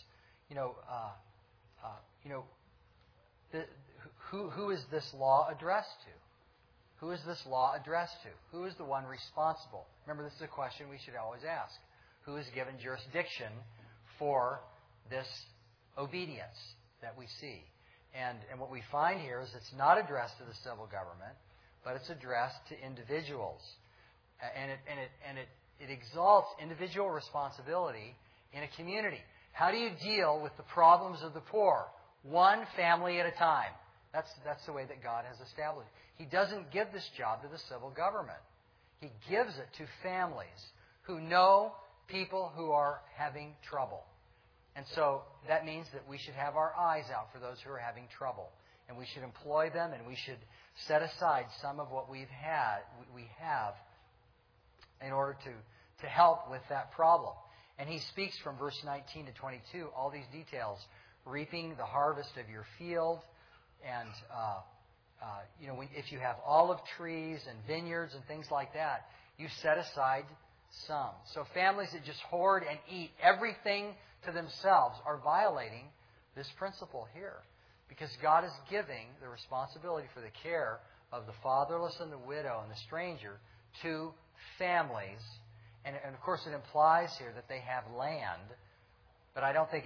Who is this law addressed to? Who is this law addressed to? Who is the one responsible? Remember, this is a question we should always ask. Who is given jurisdiction for this obedience that we see? And what we find here is it's not addressed to the civil government, but it's addressed to individuals. And it exalts individual responsibility in a community. How do you deal with the problems of the poor? One family at a time. That's the way that God has established. He doesn't give this job to the civil government. He gives it to families who know people who are having trouble. And so that means that we should have our eyes out for those who are having trouble. And we should employ them, and we should set aside some of what we have in order to help with that problem. And he speaks from verse 19 to 22, all these details, reaping the harvest of your field, and if you have olive trees and vineyards and things like that, you set aside some. So families that just hoard and eat everything to themselves are violating this principle here. Because God is giving the responsibility for the care of the fatherless and the widow and the stranger to families. And of course it implies here that they have land. But I don't think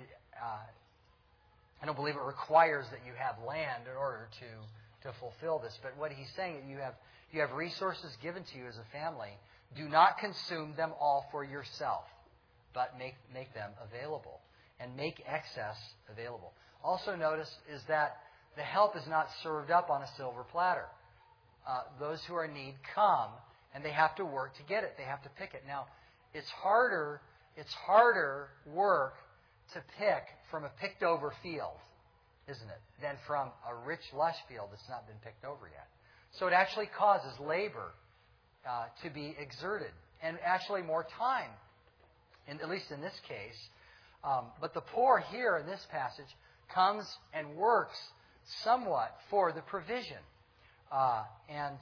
I don't believe it requires that you have land in order to fulfill this. But what he's saying, you have resources given to you as a family. Do not consume them all for yourself, but make them available. And make excess available. Also notice is that the help is not served up on a silver platter. Those who are in need come, and they have to work to get it. They have to pick it. Now, it's harder work to pick from a picked over field, isn't it, than from a rich, lush field that's not been picked over yet. So it actually causes labor to be exerted, and actually more time, at least in this case. But the poor here in this passage comes and works somewhat for the provision. And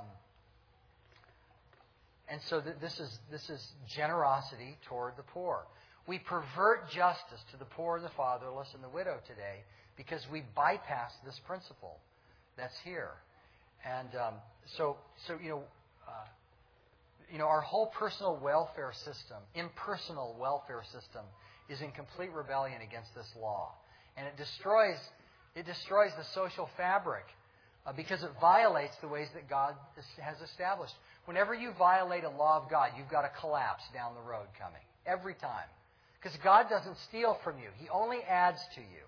so this is generosity toward the poor. We pervert justice to the poor, the fatherless, and the widow today because we bypass this principle that's here. And our whole personal welfare system, impersonal welfare system, is in complete rebellion against this law. And it destroys the social fabric because it violates the ways that God has established. Whenever you violate a law of God, you've got a collapse down the road coming. Every time. Because God doesn't steal from you. He only adds to you.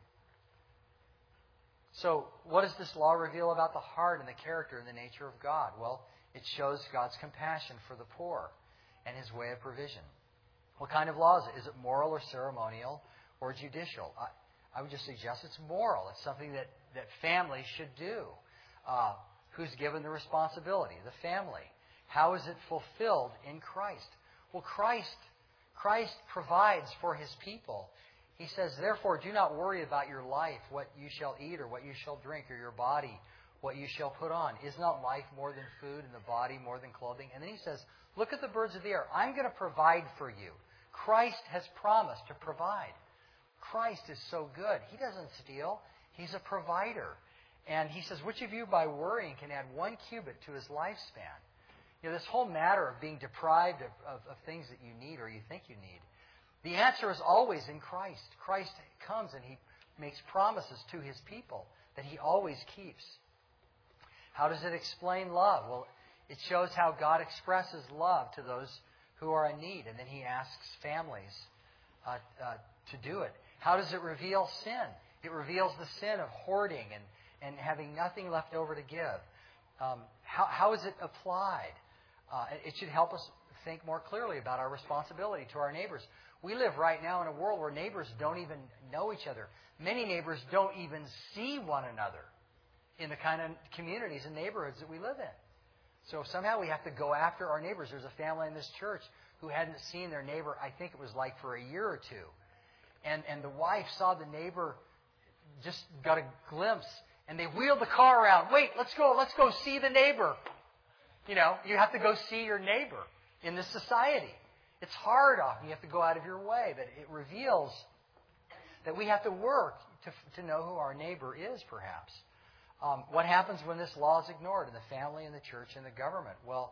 So, what does this law reveal about the heart and the character and the nature of God? Well, it shows God's compassion for the poor and His way of provision. What kind of law is it? Is it moral or ceremonial or judicial? I would just suggest it's moral. It's something that families should do. Who's given the responsibility? The family. How is it fulfilled in Christ? Well, Christ provides for His people. He says, therefore, do not worry about your life, what you shall eat or what you shall drink, or your body, what you shall put on. Is not life more than food and the body more than clothing? And then He says, look at the birds of the air. I'm going to provide for you. Christ has promised to provide. Christ is so good. He doesn't steal. He's a provider. And He says, which of you by worrying can add 1 cubit to his lifespan? This whole matter of being deprived of things that you need or you think you need, the answer is always in Christ. Christ comes and He makes promises to His people that He always keeps. How does it explain love? Well, it shows how God expresses love to those who are in need, and then He asks families to do it. How does it reveal sin? It reveals the sin of hoarding and having nothing left over to give. How is it applied? It should help us think more clearly about our responsibility to our neighbors. We live right now in a world where neighbors don't even know each other. Many neighbors don't even see one another in the kind of communities and neighborhoods that we live in. So somehow we have to go after our neighbors. There's a family in this church who hadn't seen their neighbor, I think it was like for a year or two. And the wife saw the neighbor, just got a glimpse, and they wheeled the car around. Wait, let's go see the neighbor. You have to go see your neighbor in this society. It's hard often. You have to go out of your way. But it reveals that we have to work to know who our neighbor is, perhaps. What happens when this law is ignored in the family, in the church, and the government? Well,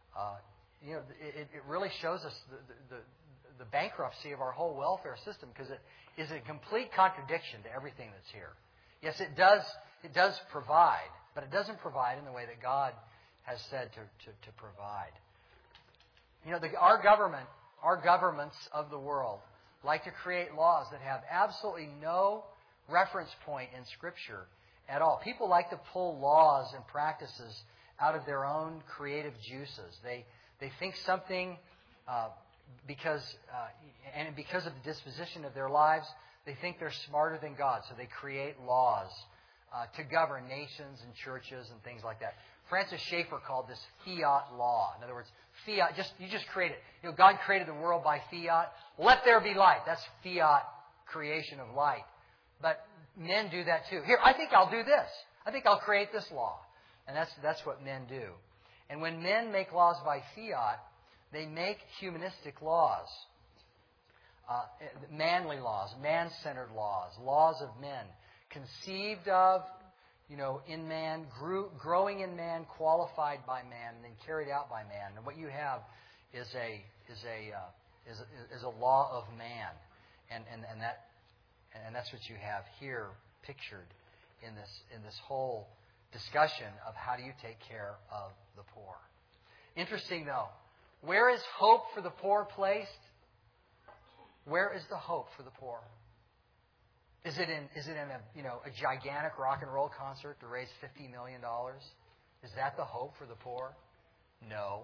it really shows us the bankruptcy of our whole welfare system, because it is a complete contradiction to everything that's here. Yes, it does provide, but it doesn't provide in the way that God has said to provide. Our governments of the world like to create laws that have absolutely no reference point in Scripture at all. People like to pull laws and practices out of their own creative juices. They think something because of the disposition of their lives, they think they're smarter than God, so they create laws to govern nations and churches and things like that. Francis Schaeffer called this fiat law. In other words, fiat, you just create it. God created the world by fiat. Let there be light. That's fiat creation of light. But men do that too. Here, I think I'll do this. I think I'll create this law. And that's what men do. And when men make laws by fiat, they make humanistic laws. Manly laws, man-centered laws, laws of men, conceived of, in man, growing in man, qualified by man, and then carried out by man. And what you have is a law of man, and that's what you have here pictured in this whole discussion of how do you take care of the poor. Interesting though, where is hope for the poor placed? Where is the hope for the poor? Is it in a gigantic rock and roll concert to raise $50 million? Is that the hope for the poor? No.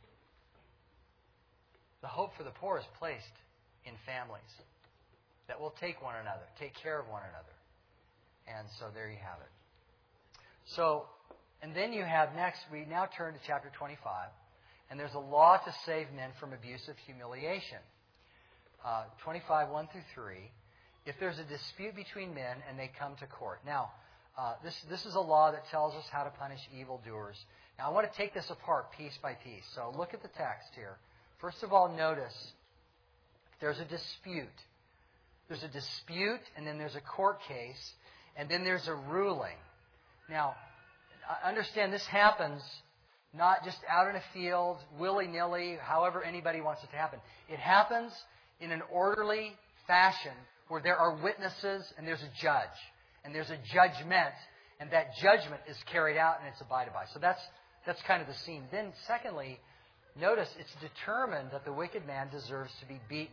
The hope for the poor is placed in families that will take one another, take care of one another. And so there you have it. So, and then you have next, we now turn to chapter 25, and there's a law to save men from abusive humiliation. 25, 1 through 3. If there's a dispute between men and they come to court. Now, this is a law that tells us how to punish evildoers. Now, I want to take this apart piece by piece. So look at the text here. First of all, notice there's a dispute. There's a dispute, and then there's a court case, and then there's a ruling. Now, understand this happens not just out in a field, willy-nilly, however anybody wants it to happen. It happens in an orderly fashion where there are witnesses and there's a judge. And there's a judgment, and that judgment is carried out and it's abided by. So that's kind of the scene. Then secondly, notice it's determined that the wicked man deserves to be beaten.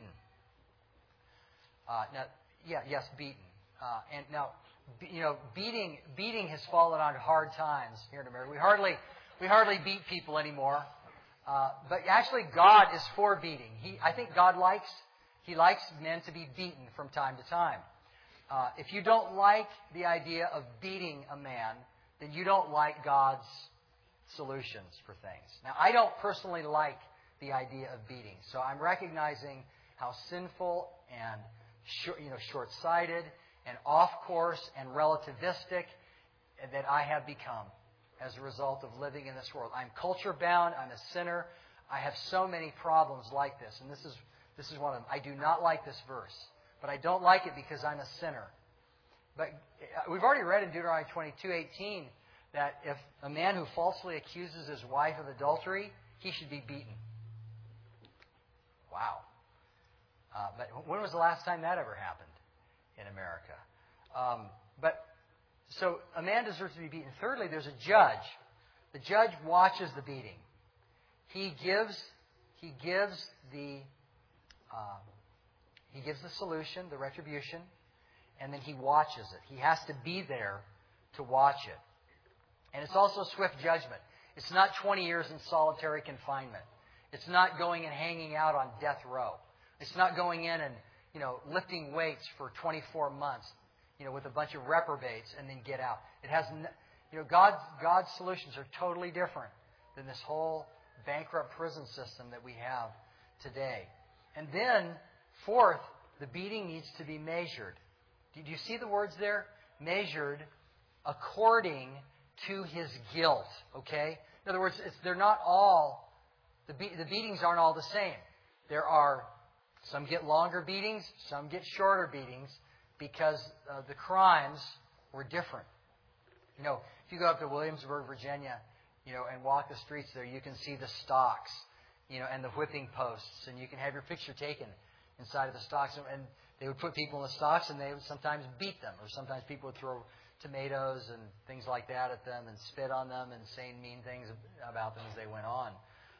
Beaten. And now, beating has fallen on hard times here in America. We hardly beat people anymore. But actually, God is for beating. I think God likes men to be beaten from time to time. If you don't like the idea of beating a man, then you don't like God's solutions for things. Now, I don't personally like the idea of beating, so I'm recognizing how sinful and short-sighted and off-course and relativistic that I have become as a result of living in this world. I'm culture-bound. I'm a sinner. I have so many problems like this, and this is one of them. I do not like this verse, but I don't like it because I'm a sinner. But we've already read in Deuteronomy 22:18 that if a man who falsely accuses his wife of adultery, he should be beaten. Wow. But when was the last time that ever happened in America? So a man deserves to be beaten. Thirdly, there's a judge. The judge watches the beating. He gives the solution, the retribution, and then he watches it. He has to be there to watch it. And it's also swift judgment. It's not 20 years in solitary confinement. It's not going and hanging out on death row. It's not going in and, lifting weights for 24 months, with a bunch of reprobates and then get out. It has, God's solutions are totally different than this whole bankrupt prison system that we have today. And then, fourth, the beating needs to be measured. Did you see the words there? Measured according to his guilt. Okay? In other words, they're not all, the beatings aren't all the same. There are, some get longer beatings, some get shorter beatings, because the crimes were different. If you go up to Williamsburg, Virginia, and walk the streets there, you can see the stocks, and the whipping posts, and you can have your picture taken inside of the stocks. And they would put people in the stocks, and they would sometimes beat them, or sometimes people would throw tomatoes and things like that at them, and spit on them, and say mean things about them as they went on.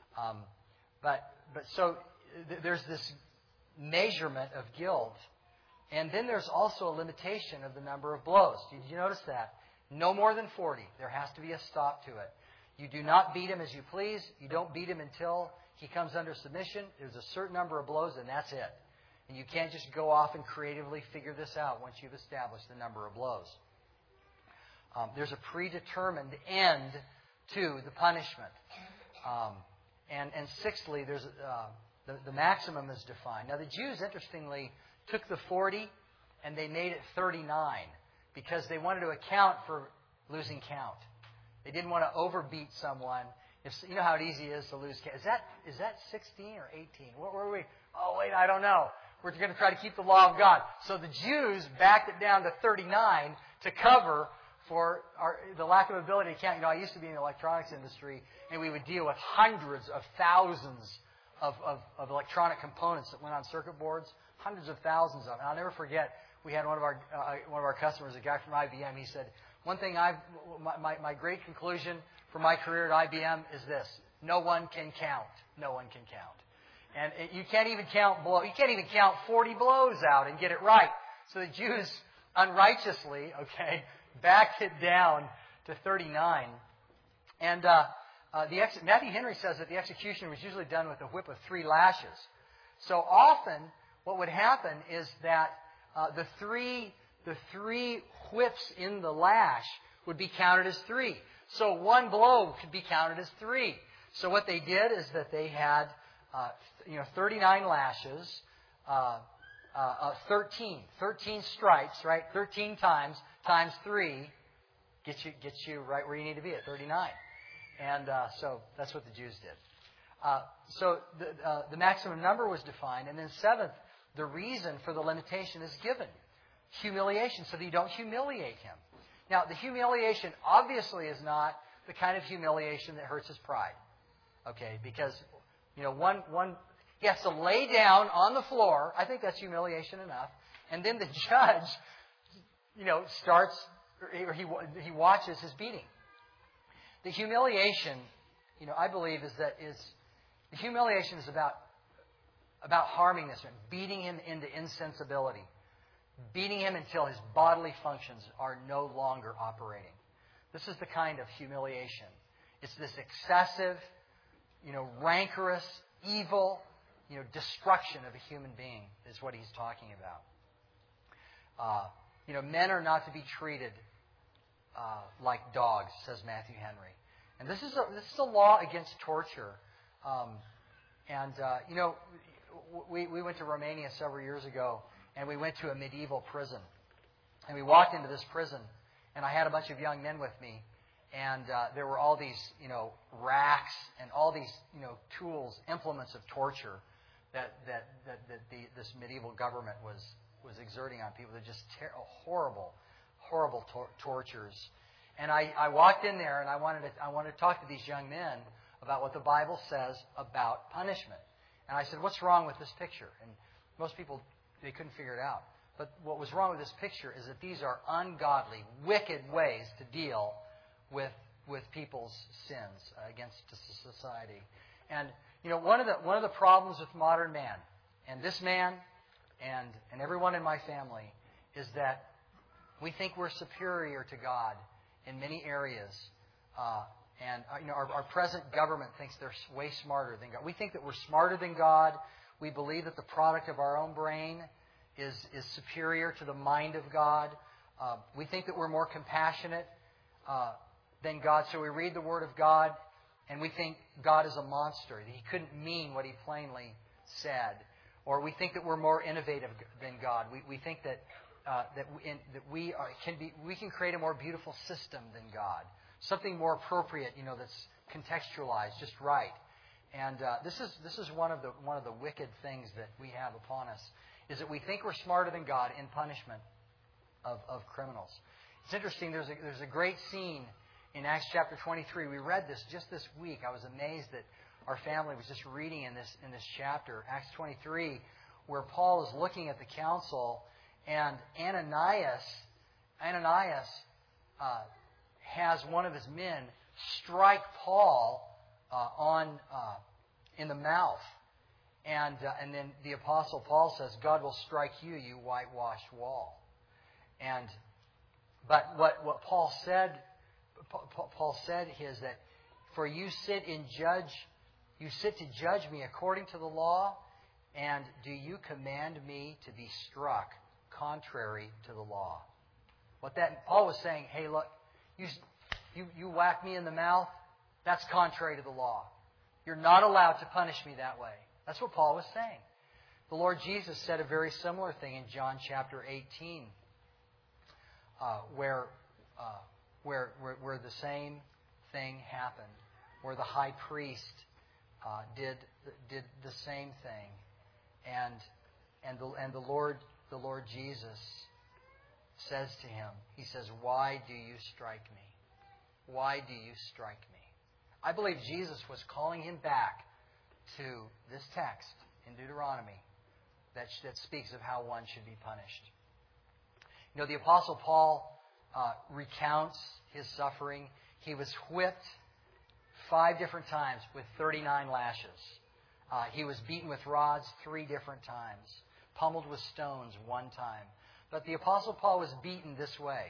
So there's this measurement of guilt. And then there's also a limitation of the number of blows. Did you notice that? No more than 40. There has to be a stop to it. You do not beat him as you please. You don't beat him until he comes under submission. There's a certain number of blows, and that's it. And you can't just go off and creatively figure this out once you've established the number of blows. There's a predetermined end to the punishment. And sixthly, there's the maximum is defined. Now, the Jews, interestingly, took the 40 and they made it 39 because they wanted to account for losing count. They didn't want to overbeat someone. You know how easy it is to lose count. Is that 16 or 18? What were we? Oh, wait, I don't know. We're going to try to keep the law of God. So the Jews backed it down to 39 to cover for the lack of ability to count. You know, I used to be in the electronics industry, and we would deal with hundreds of thousands of electronic components that went on circuit boards, hundreds of thousands of them. And I'll never forget, we had one of our customers, a guy from IBM. He said, "One thing my great conclusion for my career at IBM is this: no one can count. No one can count." And you can't even count 40 blows out and get it right. So the Jews unrighteously, backed it down to 39. And Matthew Henry says that the execution was usually done with a whip of 3 lashes. So often, what would happen is that the three whips in the lash would be counted as 3. So one blow could be counted as 3. So what they did is that they had 39 lashes, 13 stripes, right? 13 times 3 gets you right where you need to be at 39. And so that's what the Jews did. So the maximum number was defined. And then seventh, the reason for the limitation is given. Humiliation, so that you don't humiliate him. Now, the humiliation obviously is not the kind of humiliation that hurts his pride. Because, one he has to lay down on the floor. I think that's humiliation enough. And then the judge, starts, or he watches his beating. The humiliation, I believe the humiliation is about harming this man, beating him into insensibility, beating him until his bodily functions are no longer operating. This is the kind of humiliation. It's this excessive, rancorous, evil, destruction of a human being is what he's talking about. Men are not to be treated like dogs, says Matthew Henry. And this is a law against torture. We went to Romania several years ago, and we went to a medieval prison. And we walked into this prison, and I had a bunch of young men with me, and there were all these, racks and all these, tools, implements of torture that this medieval government was exerting on people. They're just horrible tortures. And I walked in there, and I wanted to talk to these young men about what the Bible says about punishment. And I said, "What's wrong with this picture?" And most people, they couldn't figure it out. But what was wrong with this picture is that these are ungodly, wicked ways to deal with people's sins against society. And one of the problems with modern man, and this man, and everyone in my family, is that we think we're superior to God in many areas. Our present government thinks they're way smarter than God. We think that we're smarter than God. We believe that the product of our own brain is superior to the mind of God. We think that we're more compassionate than God. So we read the Word of God, and we think God is a monster, that He couldn't mean what He plainly said. Or we think that we're more innovative than God. We think that we can create a more beautiful system than God. Something more appropriate, that's contextualized just right. And this is one of the wicked things that we have upon us, is that we think we're smarter than God in punishment of criminals. It's interesting. There's a great scene in Acts chapter 23. We read this just this week. I was amazed that our family was just reading in this chapter, Acts 23, where Paul is looking at the council, and Ananias has one of his men strike Paul in the mouth, and then the apostle Paul says, "God will strike you, you whitewashed wall." But what Paul said is that For you sit to judge me according to the law, and do you command me to be struck contrary to the law? Paul was saying, hey, look, you whack me in the mouth, that's contrary to the law. You're not allowed to punish me that way. That's what Paul was saying. The Lord Jesus said a very similar thing in John chapter 18, where the same thing happened, where the high priest did the same thing, and the Lord Jesus says to him, he says, "Why do you strike me? Why do you strike me?" I believe Jesus was calling him back to this text in Deuteronomy that speaks of how one should be punished. You know, the Apostle Paul recounts his suffering. He was whipped 5 different times with 39 lashes. He was beaten with rods 3 different times. Pummeled with stones 1 time. But the Apostle Paul was beaten this way.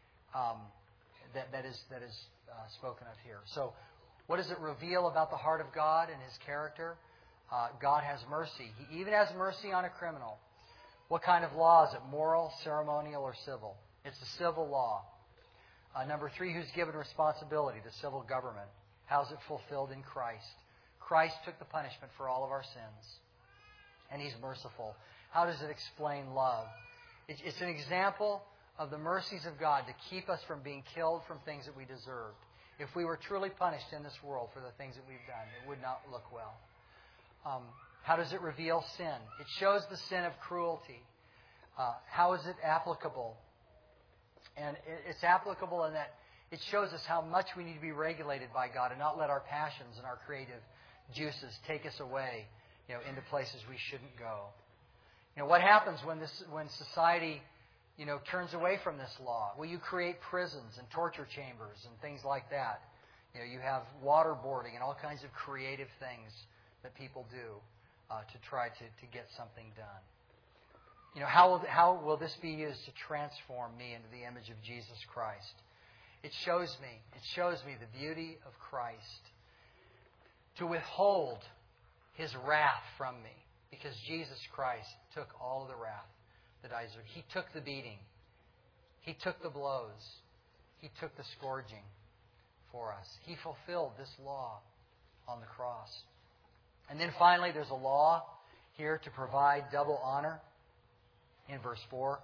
That is spoken of here. So, what does it reveal about the heart of God and His character? God has mercy. He even has mercy on a criminal. What kind of law is it? Moral, ceremonial, or civil? It's the civil law. Number 3, who's given responsibility? The civil government. How's it fulfilled in Christ? Christ took the punishment for all of our sins. And He's merciful. How does it explain love? It's an example of the mercies of God to keep us from being killed from things that we deserved. If we were truly punished in this world for the things that we've done, it would not look well. How does it reveal sin? It shows the sin of cruelty. How is it applicable? And it's applicable in that it shows us how much we need to be regulated by God and not let our passions and our creative juices take us away, into places we shouldn't go. What happens when society, turns away from this law? Well, you create prisons and torture chambers and things like that. You have waterboarding and all kinds of creative things that people do to try to get something done. How will this be used to transform me into the image of Jesus Christ? It shows me the beauty of Christ. To withhold His wrath from me. Because Jesus Christ took all of the wrath that I deserved. He took the beating. He took the blows. He took the scourging for us. He fulfilled this law on the cross. And then finally, there's a law here to provide double honor in verse 4.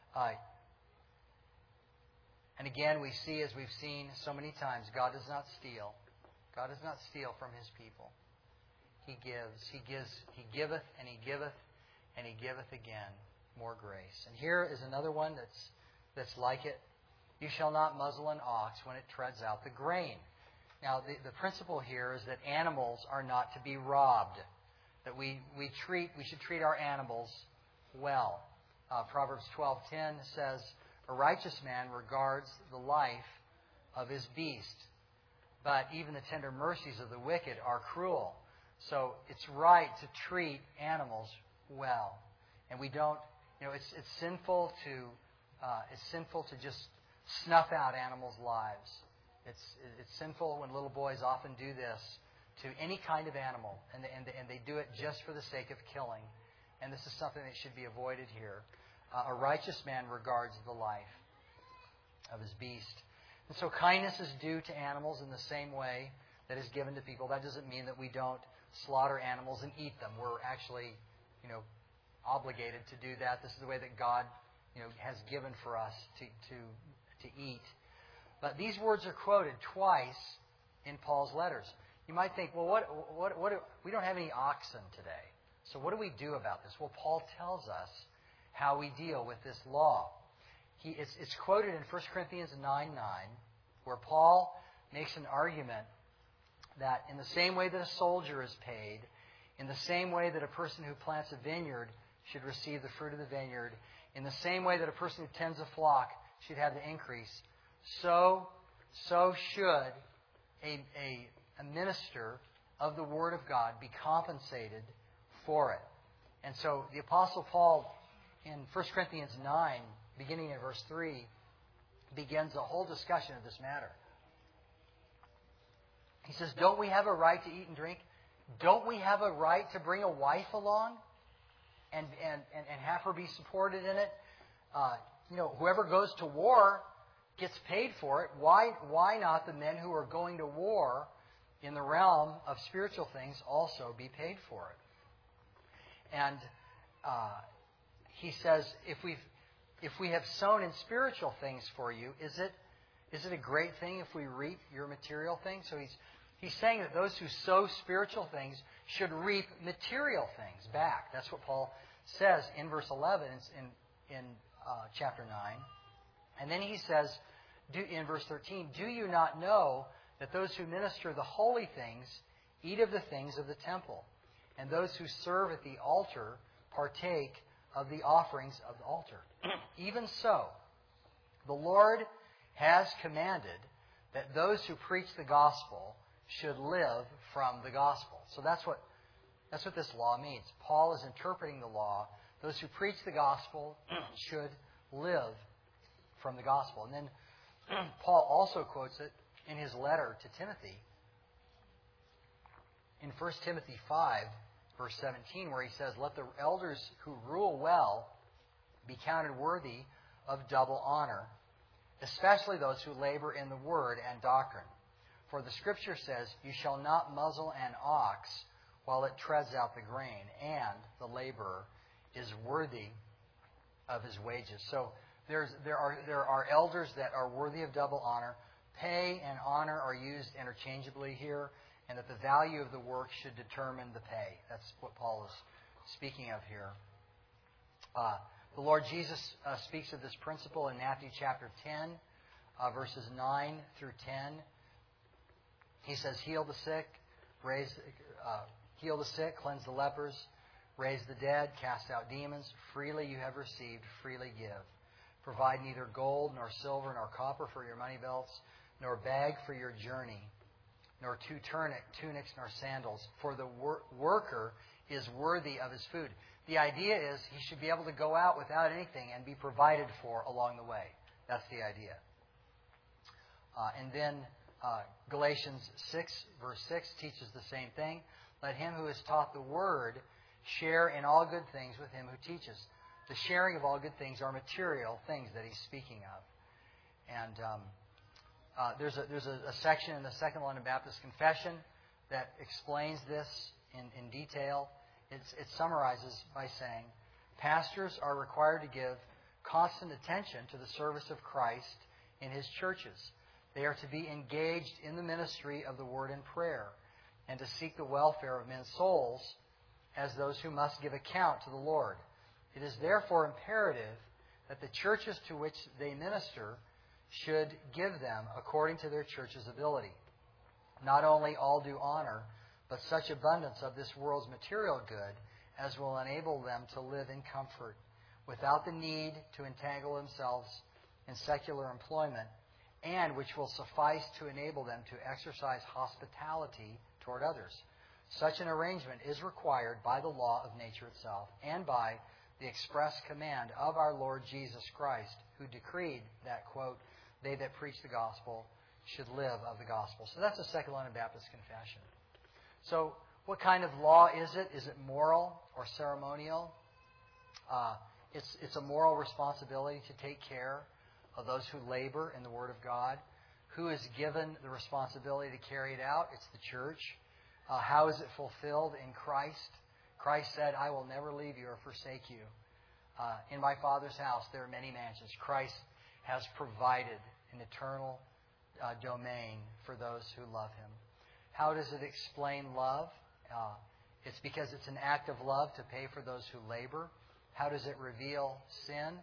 And again, we see, as we've seen so many times, God does not steal. God does not steal from His people. He gives. He giveth, and He giveth, and He giveth again more grace. And here is another one that's like it. You shall not muzzle an ox when it treads out the grain. Now, the principle here is that animals are not to be robbed. That we should treat our animals well. Proverbs 12:10 says, "A righteous man regards the life of his beast, but even the tender mercies of the wicked are cruel." So it's right to treat animals well, and we don't. It's sinful to just snuff out animals' lives. It's sinful when little boys often do this to any kind of animal, and they do it just for the sake of killing. And this is something that should be avoided here. A righteous man regards the life of his beast. And so kindness is due to animals in the same way that is given to people. That doesn't mean that we don't slaughter animals and eat them. We're actually, obligated to do that. This is the way that God, has given for us to eat. But these words are quoted twice in Paul's letters. You might think, well, what we don't have any oxen today. So what do we do about this? Well, Paul tells us how we deal with this law. It's quoted in 1 Corinthians 9:9, where Paul makes an argument that in the same way that a soldier is paid, in the same way that a person who plants a vineyard should receive the fruit of the vineyard, in the same way that a person who tends a flock should have the increase, so should a minister of the Word of God be compensated for it. And so the Apostle Paul in 1 Corinthians 9, beginning in verse 3, begins a whole discussion of this matter. He says, don't we have a right to eat and drink? Don't we have a right to bring a wife along and have her be supported in it? Whoever goes to war gets paid for it. Why not the men who are going to war in the realm of spiritual things also be paid for it? And he says, if we have sown in spiritual things for you, is it a great thing if we reap your material things? So he's saying that those who sow spiritual things should reap material things back. That's what Paul says in verse 11 in chapter 9. And then he says in verse 13, do you not know that those who minister the holy things eat of the things of the temple, and those who serve at the altar partake of the offerings of the altar? Even so, the Lord has commanded that those who preach the gospel should live from the gospel. So that's what this law means. Paul is interpreting the law. Those who preach the gospel should live from the gospel. And then Paul also quotes it in his letter to Timothy in 1 Timothy 5, verse 17, where he says, let the elders who rule well be counted worthy of double honor, especially those who labor in the word and doctrine. For the Scripture says, you shall not muzzle an ox while it treads out the grain, and the laborer is worthy of his wages. So there are elders that are worthy of double honor. Pay and honor are used interchangeably here, and that the value of the work should determine the pay. That's what Paul is speaking of here. The Lord Jesus speaks of this principle in Matthew chapter 10, verses 9 through 10. He says, heal the sick, cleanse the lepers, raise the dead, cast out demons. Freely you have received, freely give. Provide neither gold, nor silver, nor copper for your money belts, nor bag for your journey, nor two tunics, nor sandals. For the worker is worthy of his food. The idea is he should be able to go out without anything and be provided for along the way. That's the idea. And then Galatians 6, verse 6 teaches the same thing. Let him who is taught the word share in all good things with him who teaches. The sharing of all good things are material things that he's speaking of. And there's a section in the Second London Baptist Confession that explains this in detail. It summarizes by saying, pastors are required to give constant attention to the service of Christ in his churches. They are to be engaged in the ministry of the word and prayer, and to seek the welfare of men's souls as those who must give account to the Lord. It is therefore imperative that the churches to which they minister should give them according to their church's ability, not only all due honor, but such abundance of this world's material good as will enable them to live in comfort without the need to entangle themselves in secular employment, and which will suffice to enable them to exercise hospitality toward others. Such an arrangement is required by the law of nature itself and by the express command of our Lord Jesus Christ, who decreed that, quote, they that preach the gospel should live of the gospel. So that's a Second London Baptist Confession. So what kind of law is it? Is it moral or ceremonial? It's a moral responsibility to take care of those who labor in the Word of God. Who is given the responsibility to carry it out? It's the church. How is it fulfilled in Christ? Christ said, I will never leave you or forsake you. In my Father's house there are many mansions. Christ has provided an eternal domain for those who love Him. How does it explain love? It's because it's an act of love to pay for those who labor. How does it reveal sin?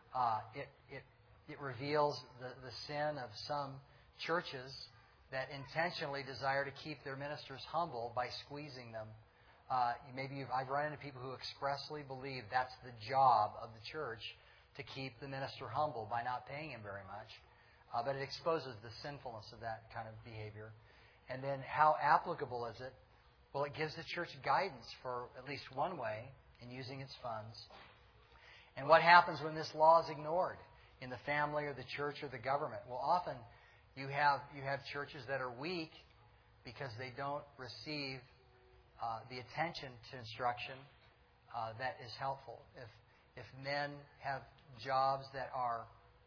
It reveals the sin of some churches that intentionally desire to keep their ministers humble by squeezing them. I've run into people who expressly believe that's the job of the church, to keep the minister humble by not paying him very much. But it exposes the sinfulness of that kind of behavior. And then how applicable is it? Well, it gives the church guidance for at least one way in using its funds. And what happens when this law is ignored in the family or the church or the government? Well, often you have churches that are weak because they don't receive the attention to instruction that is helpful. If men have jobs that are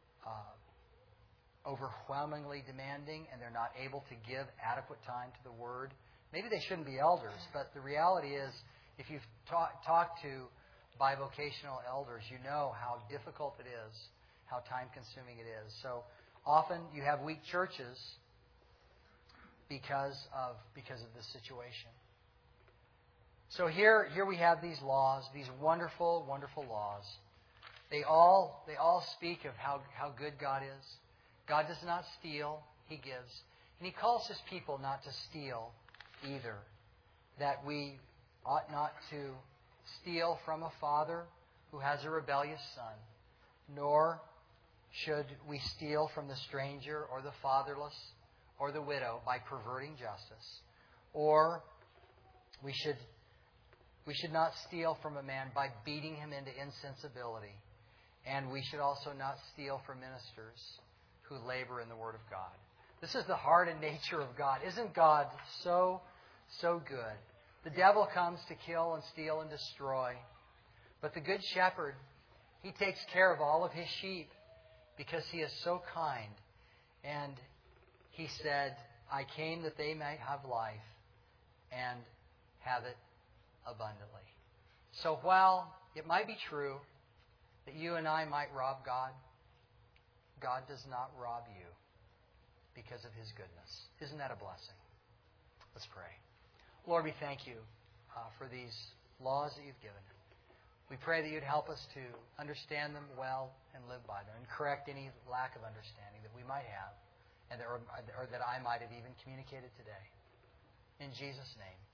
overwhelmingly demanding and they're not able to give adequate time to the Word, maybe they shouldn't be elders, but the reality is, if you've talked to bivocational elders, you know how difficult it is, how time-consuming it is. So often you have weak churches because of this situation. So here we have these laws, these wonderful, wonderful laws. They all speak of how good God is. God does not steal, He gives. And He calls His people not to steal either. That we ought not to steal from a father who has a rebellious son, nor should we steal from the stranger or the fatherless or the widow by perverting justice. Or we should not steal from a man by beating him into insensibility. And we should also not steal from ministers who labor in the Word of God. This is the heart and nature of God. Isn't God so good? The devil comes to kill and steal and destroy. But the Good Shepherd, He takes care of all of His sheep because He is so kind. And He said, I came that they might have life and have it abundantly. So while it might be true that you and I might rob God, God does not rob you because of His goodness. Isn't that a blessing? Let's pray. Lord, we thank You for these laws that You've given. We pray that You'd help us to understand them well and live by them and correct any lack of understanding that we might have and or that I might have even communicated today. In Jesus' name.